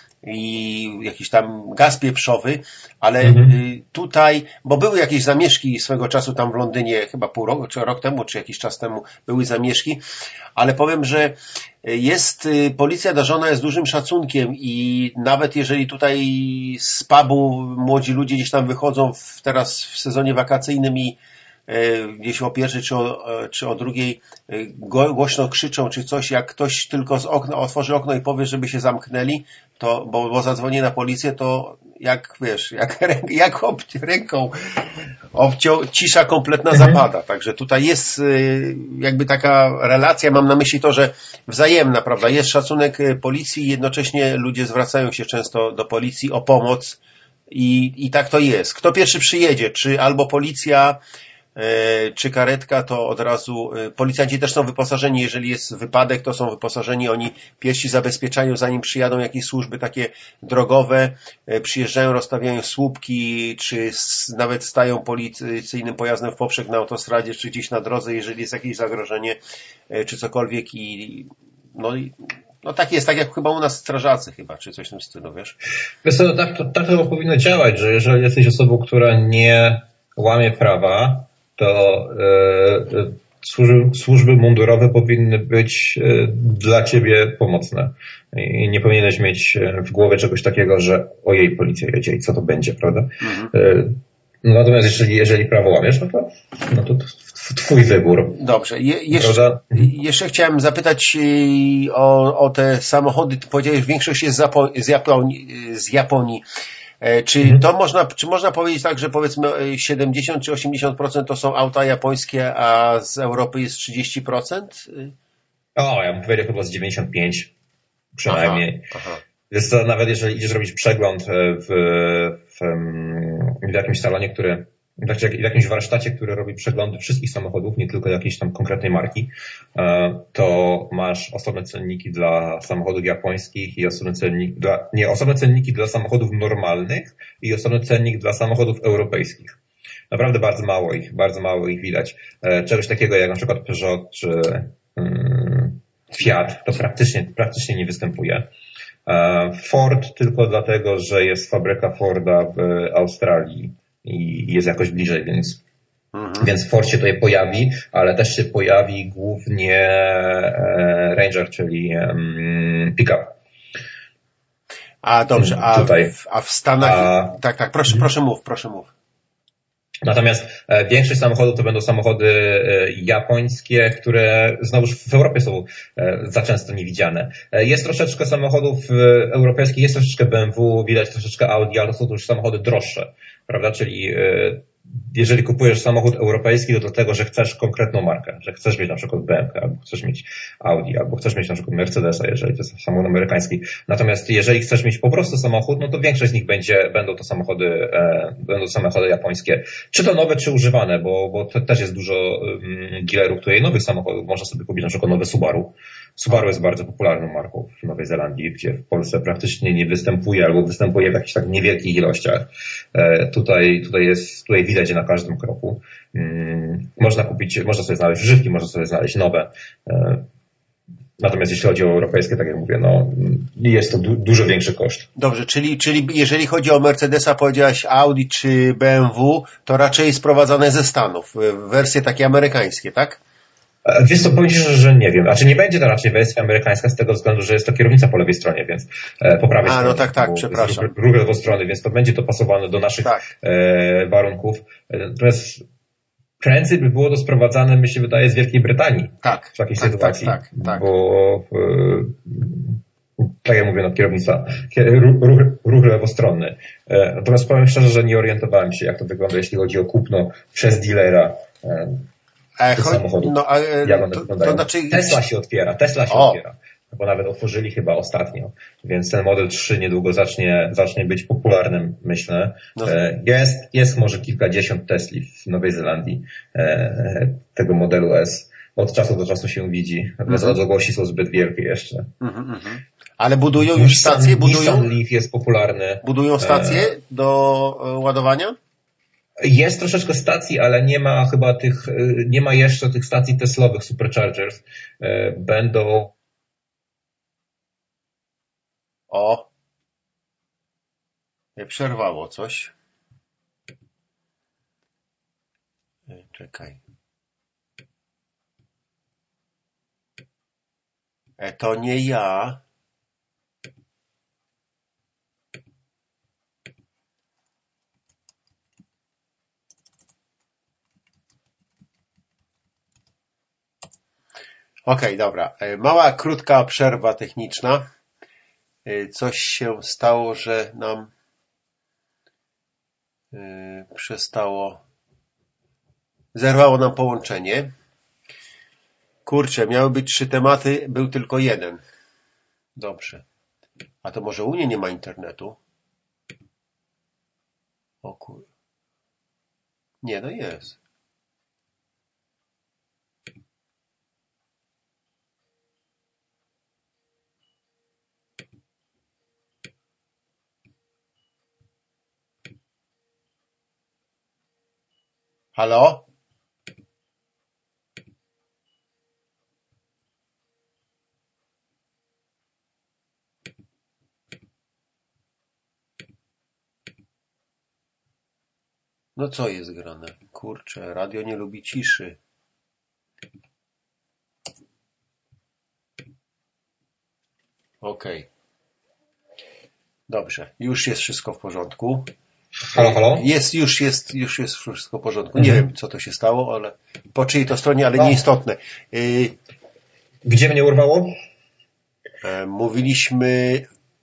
i jakiś tam gaz pieprzowy, ale mhm. tutaj, bo były jakieś zamieszki swego czasu tam w Londynie, chyba pół roku, czy rok temu, czy jakiś czas temu były zamieszki, ale powiem, że jest, policja darzona jest dużym szacunkiem i nawet jeżeli tutaj z pubu młodzi ludzie gdzieś tam wychodzą w, teraz w sezonie wakacyjnym i gdzieś o pierwszej czy o, czy o drugiej głośno krzyczą czy coś, jak ktoś tylko z okna otworzy okno i powie, żeby się zamknęli, to, bo, bo zadzwoni na policję, to jak wiesz, jak, jak ob, ręką obciął, cisza kompletna mhm. zapada. Także tutaj jest jakby taka relacja, mam na myśli to, że wzajemna, prawda, jest szacunek policji i jednocześnie ludzie zwracają się często do policji o pomoc i, i tak to jest. Kto pierwszy przyjedzie, czy albo policja, czy karetka, to od razu policjanci też są wyposażeni, jeżeli jest wypadek, to są wyposażeni, oni pierwsi zabezpieczają, zanim przyjadą jakieś służby takie drogowe, przyjeżdżają, rozstawiają słupki, czy nawet stają policyjnym pojazdem w poprzek na autostradzie, czy gdzieś na drodze, jeżeli jest jakieś zagrożenie, czy cokolwiek i no i no tak jest, tak jak chyba u nas strażacy chyba, czy coś w tym stylu, wiesz? Wiesz co, tak, to, tak to powinno działać, że jeżeli jesteś osobą, która nie łamie prawa, to e, służby, służby mundurowe powinny być e, dla ciebie pomocne. I nie powinieneś mieć w głowie czegoś takiego, że ojej, policja jedzie i co to będzie, prawda? Mhm. E, no, natomiast jeżeli, jeżeli prawo łamiesz, no to, no to twój wybór. Dobrze. Je, jeszcze, jeszcze chciałem zapytać o, o te samochody. Ty powiedziałeś, że większość jest z Japonii. Z Japonii, z Japonii. Czy to można, czy można powiedzieć tak, że powiedzmy siedemdziesiąt czy osiemdziesiąt procent to są auta japońskie, a z Europy jest trzydzieści procent? O, ja bym powiedział chyba z dziewięćdziesiąt pięć przynajmniej. Aha, aha. Jest to nawet jeżeli idziesz robić przegląd w, w, w jakimś salonie, który, w jakimś warsztacie, który robi przeglądy wszystkich samochodów, nie tylko jakiejś tam konkretnej marki, to masz osobne cenniki dla samochodów japońskich i osobne cenniki dla, nie, osobne cenniki dla samochodów normalnych i osobny cennik dla samochodów europejskich. Naprawdę bardzo mało ich, bardzo mało ich widać. Czegoś takiego jak na przykład Peugeot czy um, Fiat, to praktycznie, praktycznie nie występuje. Ford tylko dlatego, że jest fabryka Forda w Australii i jest jakoś bliżej, więc, mhm. więc Ford się tutaj pojawi, ale też się pojawi głównie Ranger, czyli pick-up. A dobrze, a, tutaj. W, a w Stanach... A, tak, tak, proszę, proszę mów, proszę mów. Natomiast większość samochodów to będą samochody japońskie, które znowuż w Europie są za często niewidziane. Jest troszeczkę samochodów europejskich, jest troszeczkę B M W, widać troszeczkę Audi, ale to są to już samochody droższe, prawda? Czyli jeżeli kupujesz samochód europejski, to dlatego, że chcesz konkretną markę, że chcesz mieć na przykład B M W, albo chcesz mieć Audi, albo chcesz mieć na przykład Mercedesa, jeżeli to jest samochód amerykański. Natomiast jeżeli chcesz mieć po prostu samochód, no to większość z nich będzie, będą to samochody, e, będą samochody japońskie. Czy to nowe, czy używane, bo, bo to też jest dużo um, dealerów, które nowych samochodów. Można sobie kupić na przykład nowe Subaru. Subaru jest bardzo popularną marką w Nowej Zelandii, gdzie w Polsce praktycznie nie występuje, albo występuje w jakichś tak niewielkich ilościach. E, tutaj, tutaj jest, tutaj widać je na każdym kroku. Hmm, można kupić, można sobie znaleźć używki, można sobie znaleźć nowe. E, natomiast jeśli chodzi o europejskie, tak jak mówię, no, jest to du- dużo większy koszt. Dobrze, czyli, czyli jeżeli chodzi o Mercedesa, powiedziałaś Audi czy B M W, to raczej sprowadzane ze Stanów, wersje takie amerykańskie, tak? Wiesz co, powiem Ci, że, że nie wiem. Znaczy nie będzie to raczej wersja amerykańska z tego względu, że jest to kierownica po lewej stronie, więc e, po prawej A, stronie. no tak, tak, przepraszam. Ruch lewostrony, więc to będzie to pasowane do naszych tak. e, warunków. Natomiast prędzej by było to sprowadzane, mi się wydaje, z Wielkiej Brytanii. Tak. W takiej tak, sytuacji. Tak, tak, tak. Bo e, tak jak mówię, no kierownica, ruch, ruch lewostronny. E, natomiast powiem szczerze, że nie orientowałem się, jak to wygląda, jeśli chodzi o kupno przez dealera e, E, chodź, no, a, jak one to, wyglądają. To znaczy... Tesla się otwiera, Tesla się o, otwiera. bo nawet otworzyli chyba ostatnio, więc ten Model trzy niedługo zacznie, zacznie być popularnym, myślę. No. Jest, jest może kilkadziesiąt Tesli w Nowej Zelandii tego modelu S. Od czasu do czasu się widzi, natomiast mm-hmm. odległości są zbyt wielkie jeszcze. Mm-hmm. Ale budują już stacje? Budują? Nissan Leaf jest popularny. Budują stacje do ładowania? Jest troszeczkę stacji, ale nie ma chyba tych, nie ma jeszcze tych stacji Teslowych Superchargers. Będą... O! Nie przerwało coś. Czekaj. E, to nie ja. Okej, okay, dobra. Mała, krótka przerwa techniczna. Coś się stało, że nam przestało, zerwało nam połączenie. Kurczę, miały być trzy tematy, był tylko jeden. Dobrze. A to może u mnie nie ma internetu? O kur... Nie, no jest. Halo? No co jest grane? Kurczę, radio nie lubi ciszy. Okej. Okay. Dobrze, już jest wszystko w porządku. Halo, halo? Jest, już jest, już jest wszystko w porządku. Nie mhm. wiem, co to się stało, ale po czyjej to stronie, ale no. Nieistotne. Y... Gdzie mnie urwało? E, mówiliśmy,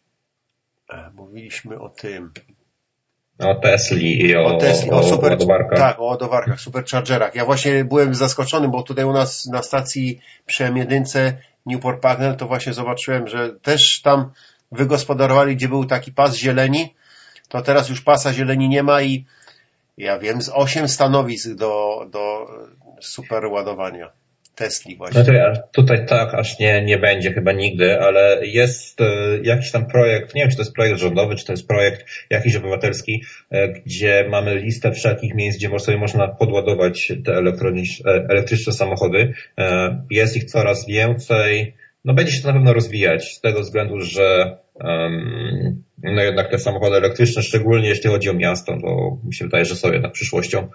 e, mówiliśmy o tym. O Tesli i o, o, Tesli, o, o super, ładowarkach. Tak, o ładowarkach, superchargerach. Ja właśnie byłem zaskoczony, bo tutaj u nas na stacji przy M jeden Newport Pagnell to właśnie zobaczyłem, że też tam wygospodarowali, gdzie był taki pas zieleni, to teraz już pasa zieleni nie ma i ja wiem, z osiem stanowisk do, do super ładowania. Tesli właśnie. No to tutaj tak, aż nie, nie będzie chyba nigdy, ale jest jakiś tam projekt, nie wiem, czy to jest projekt rządowy, czy to jest projekt jakiś obywatelski, gdzie mamy listę wszelkich miejsc, gdzie sobie można podładować te elektryczne samochody. Jest ich coraz więcej. No będzie się to na pewno rozwijać z tego względu, że um, no jednak te samochody elektryczne, szczególnie jeśli chodzi o miasto, to mi się wydaje, że są jednak przyszłością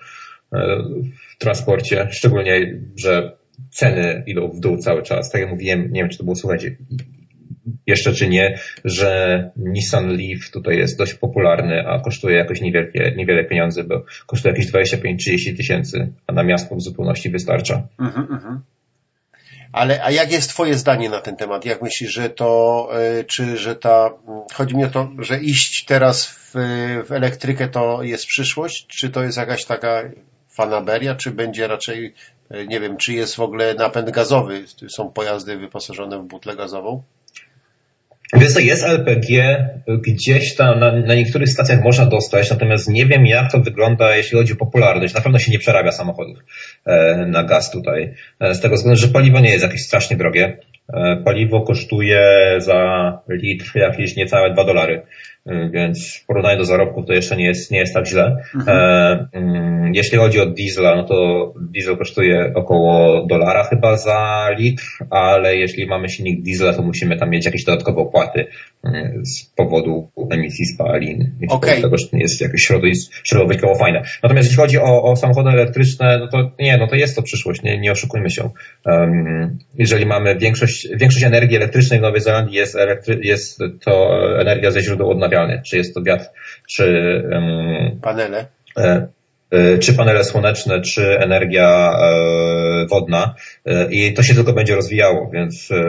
w transporcie, szczególnie, że ceny idą w dół cały czas. Tak jak mówiłem, nie wiem, czy to było słychać jeszcze czy nie, że Nissan Leaf tutaj jest dość popularny, a kosztuje jakoś niewielkie, niewiele pieniędzy, bo kosztuje jakieś dwadzieścia pięć trzydzieści tysięcy, a na miasto w zupełności wystarcza. Mhm, mhm. Ale a jak jest twoje zdanie na ten temat? Jak myślisz, że to, czy że ta, chodzi mi o to, że iść teraz w, w elektrykę to jest przyszłość, czy to jest jakaś taka fanaberia, czy będzie raczej, nie wiem, czy jest w ogóle napęd gazowy, są pojazdy wyposażone w butlę gazową? Wiesz co, jest L P G, gdzieś tam na, na niektórych stacjach można dostać, natomiast nie wiem, jak to wygląda, jeśli chodzi o popularność. Na pewno się nie przerabia samochodów e, na gaz tutaj, e, z tego względu, że paliwo nie jest jakieś strasznie drogie. E, paliwo kosztuje za litr jakieś niecałe dwa dolary. Więc w porównaniu do zarobków to jeszcze nie jest, nie jest tak źle. Mhm. E, jeśli chodzi o diesla, no to diesel kosztuje około dolara chyba za litr, ale jeśli mamy silnik diesla, to musimy tam mieć jakieś dodatkowe opłaty z powodu emisji spalin. Okay. Tego, że to nie jest jakieś środowiskowo fajne. Natomiast jeśli chodzi o, o samochody elektryczne, no to nie, no to jest to przyszłość, nie, nie oszukujmy się. Um, jeżeli mamy większość, większość energii elektrycznej w Nowej Zelandii jest, elektry- jest to energia ze źródeł odnawialnych. Czy jest to wiatr, czy um, panele. E, e, czy panele słoneczne, czy energia e, wodna. E, I to się tylko będzie rozwijało, więc e,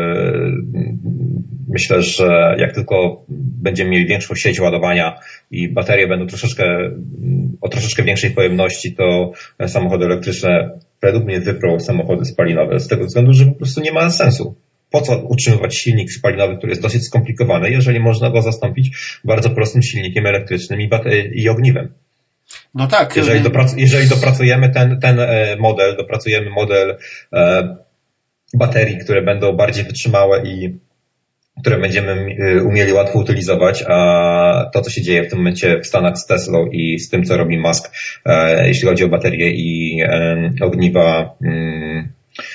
myślę, że jak tylko będziemy mieli większą sieć ładowania i baterie będą troszeczkę o troszeczkę większej pojemności, to samochody elektryczne według mnie wyprą samochody spalinowe z tego względu, że po prostu nie ma sensu. po co utrzymywać silnik spalinowy, który jest dosyć skomplikowany, jeżeli można go zastąpić bardzo prostym silnikiem elektrycznym i, i ogniwem. No tak. Jeżeli, doprac jeżeli dopracujemy ten, ten model, dopracujemy model e, baterii, które będą bardziej wytrzymałe i które będziemy umieli łatwo utylizować, a to, co się dzieje w tym momencie w Stanach z Teslą i z tym, co robi Musk, e, jeśli chodzi o baterie i e, ogniwa mm,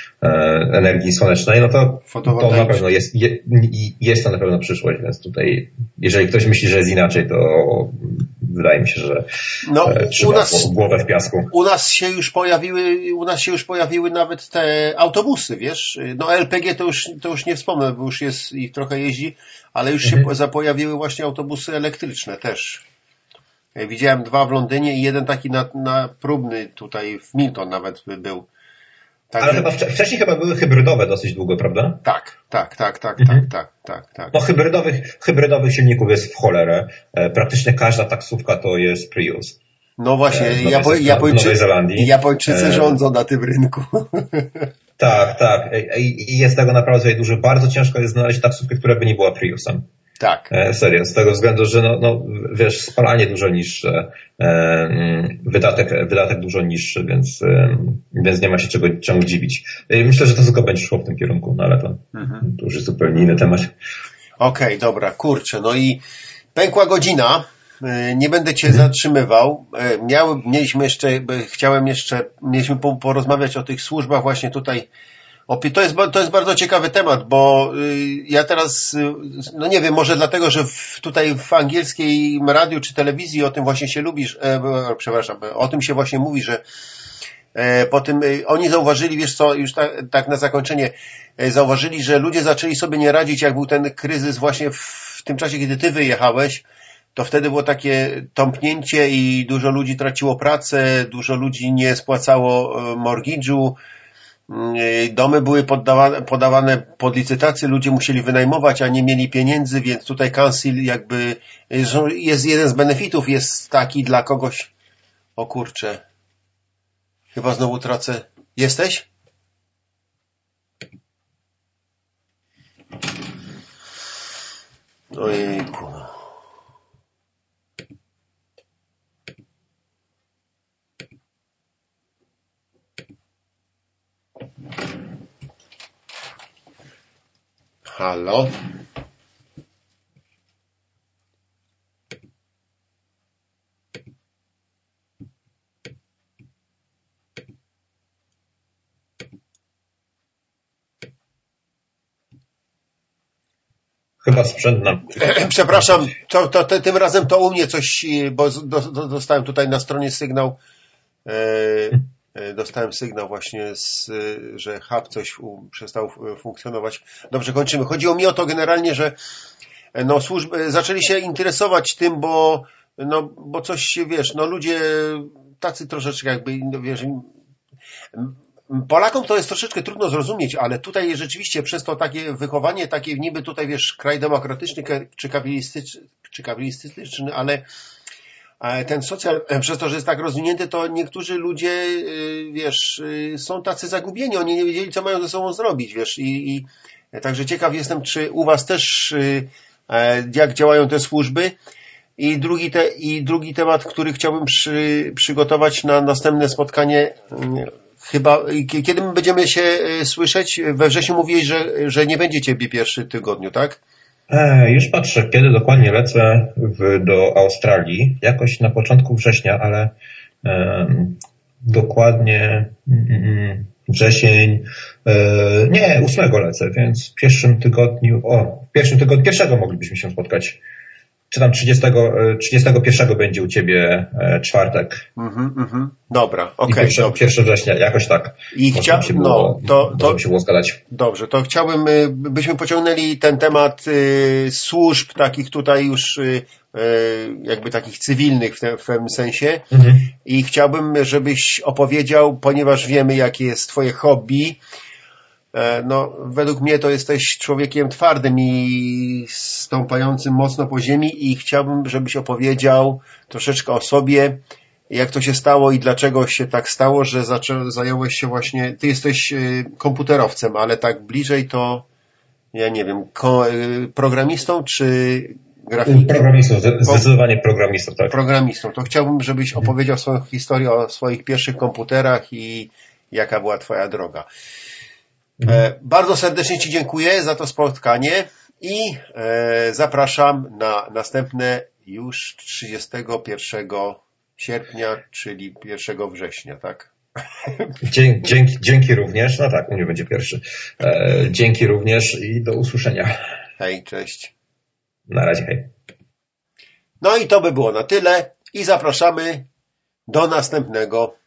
energii słonecznej, no to, to na pewno jest, je, jest to na pewno przyszłość, więc tutaj, jeżeli ktoś myśli, że jest inaczej, to wydaje mi się, że no, trzyma u nas, głowę w piasku. U nas się już pojawiły, u nas się już pojawiły nawet te autobusy, wiesz, no L P G to już, to już nie wspomnę, bo już jest ich trochę jeździ, ale już mhm. się zapojawiły właśnie autobusy elektryczne też. Widziałem dwa w Londynie i jeden taki na, na próbny tutaj w Milton nawet był. Tak, ale chyba wcześniej chyba były hybrydowe dosyć długo, prawda? Tak, tak, tak, tak, mhm. tak, tak, tak, tak. No hybrydowych, hybrydowych silników jest w cholerę. Praktycznie każda taksówka to jest Prius. No właśnie, Japo Japończy Japończycy rządzą na tym rynku. Tak, tak. I jest tego naprawdę dużo. Bardzo ciężko jest znaleźć taksówkę, która by nie była Priusem. Tak. Serio, z tego względu, że no, no wiesz, spalanie dużo niższe, e, wydatek, wydatek dużo niższy, więc, e, więc nie ma się czego, czemu dziwić. Myślę, że to tylko będzie szło w tym kierunku, no ale to, mhm. to już jest zupełnie inny temat. Okej, okay, dobra, kurczę, no i pękła godzina, nie będę cię mhm. zatrzymywał. Miały, mieliśmy jeszcze, chciałem jeszcze, mieliśmy porozmawiać o tych służbach właśnie tutaj. To jest, to jest bardzo ciekawy temat, bo ja teraz, no nie wiem, może dlatego, że w, tutaj w angielskim radiu czy telewizji o tym właśnie się lubisz, e, przepraszam, o tym się właśnie mówi, że e, po tym e, oni zauważyli, wiesz co, już tak, tak na zakończenie, e, zauważyli, że ludzie zaczęli sobie nie radzić, jak był ten kryzys właśnie w, w tym czasie, kiedy ty wyjechałeś, to wtedy było takie tąpnięcie i dużo ludzi traciło pracę, dużo ludzi nie spłacało e, mortgage'u, domy były poddawane, podawane pod licytację, ludzie musieli wynajmować, a nie mieli pieniędzy, więc tutaj council jakby jest jeden z benefitów, jest taki dla kogoś. O kurczę, chyba znowu tracę. Jesteś? Ojejku. Halo? Chyba sprzęt nam... Przepraszam, to, to, to, tym razem to u mnie coś, bo do, do, dostałem tutaj na stronie sygnał, e, dostałem sygnał właśnie, z, że hub coś u, przestał funkcjonować. Dobrze, kończymy. Chodziło mi o to generalnie, że no, służby zaczęli się interesować tym, bo, no, bo coś, wiesz, no ludzie tacy troszeczkę jakby, no, wiesz, Polakom to jest troszeczkę trudno zrozumieć, ale tutaj rzeczywiście przez to takie wychowanie, takie niby tutaj, wiesz, kraj demokratyczny czy kapitalistyczny, czy kapitalistyczny, ale ten socjal, przez to, że jest tak rozwinięty, to niektórzy ludzie, wiesz, są tacy zagubieni, oni nie wiedzieli, co mają ze sobą zrobić, wiesz, i, i także ciekaw jestem, czy u was też, jak działają te służby. I drugi, te, i drugi temat, który chciałbym przy, przygotować na następne spotkanie, chyba, kiedy my będziemy się słyszeć? We wrześniu mówiłeś, że, że nie będzie ciebie pierwszy tygodniu, tak? E, już patrzę, kiedy dokładnie lecę w, do Australii. Jakoś na początku września, ale e, dokładnie mm, wrzesień, e, nie, ósmego lecę, więc w pierwszym tygodniu, o, w pierwszym tygodniu, pierwszego moglibyśmy się spotkać. Czy tam trzydziestego, trzydziestego pierwszego będzie u ciebie e, czwartek. Mhm, mhm. Dobra, okej. Okay, pierwszego września, jakoś tak. I chciałbym się, było, no, to, to, się było zgadać. Dobrze, to chciałbym, byśmy pociągnęli ten temat y, służb takich tutaj już y, jakby takich cywilnych w, te, w tym sensie. Mhm. I chciałbym, żebyś opowiedział, ponieważ wiemy, jakie jest twoje hobby. No, według mnie to jesteś człowiekiem twardym i stąpającym mocno po ziemi i chciałbym, żebyś opowiedział troszeczkę o sobie, jak to się stało i dlaczego się tak stało, że zaczą, zająłeś się właśnie, ty jesteś komputerowcem, ale tak bliżej to ja nie wiem, ko, programistą czy grafikiem? Programistą, zdecydowanie programistą, tak. Programistą. To chciałbym, żebyś opowiedział swoją historię o swoich pierwszych komputerach i jaka była twoja droga. E, bardzo serdecznie ci dziękuję za to spotkanie i e, zapraszam na następne już trzydziestego pierwszego sierpnia, czyli pierwszego września, tak? Dzięki, dzięki, dzięki również, no tak, u mnie będzie pierwszy. E, dzięki również i do usłyszenia. Hej, cześć. Na razie, hej. No i to by było na tyle i zapraszamy do następnego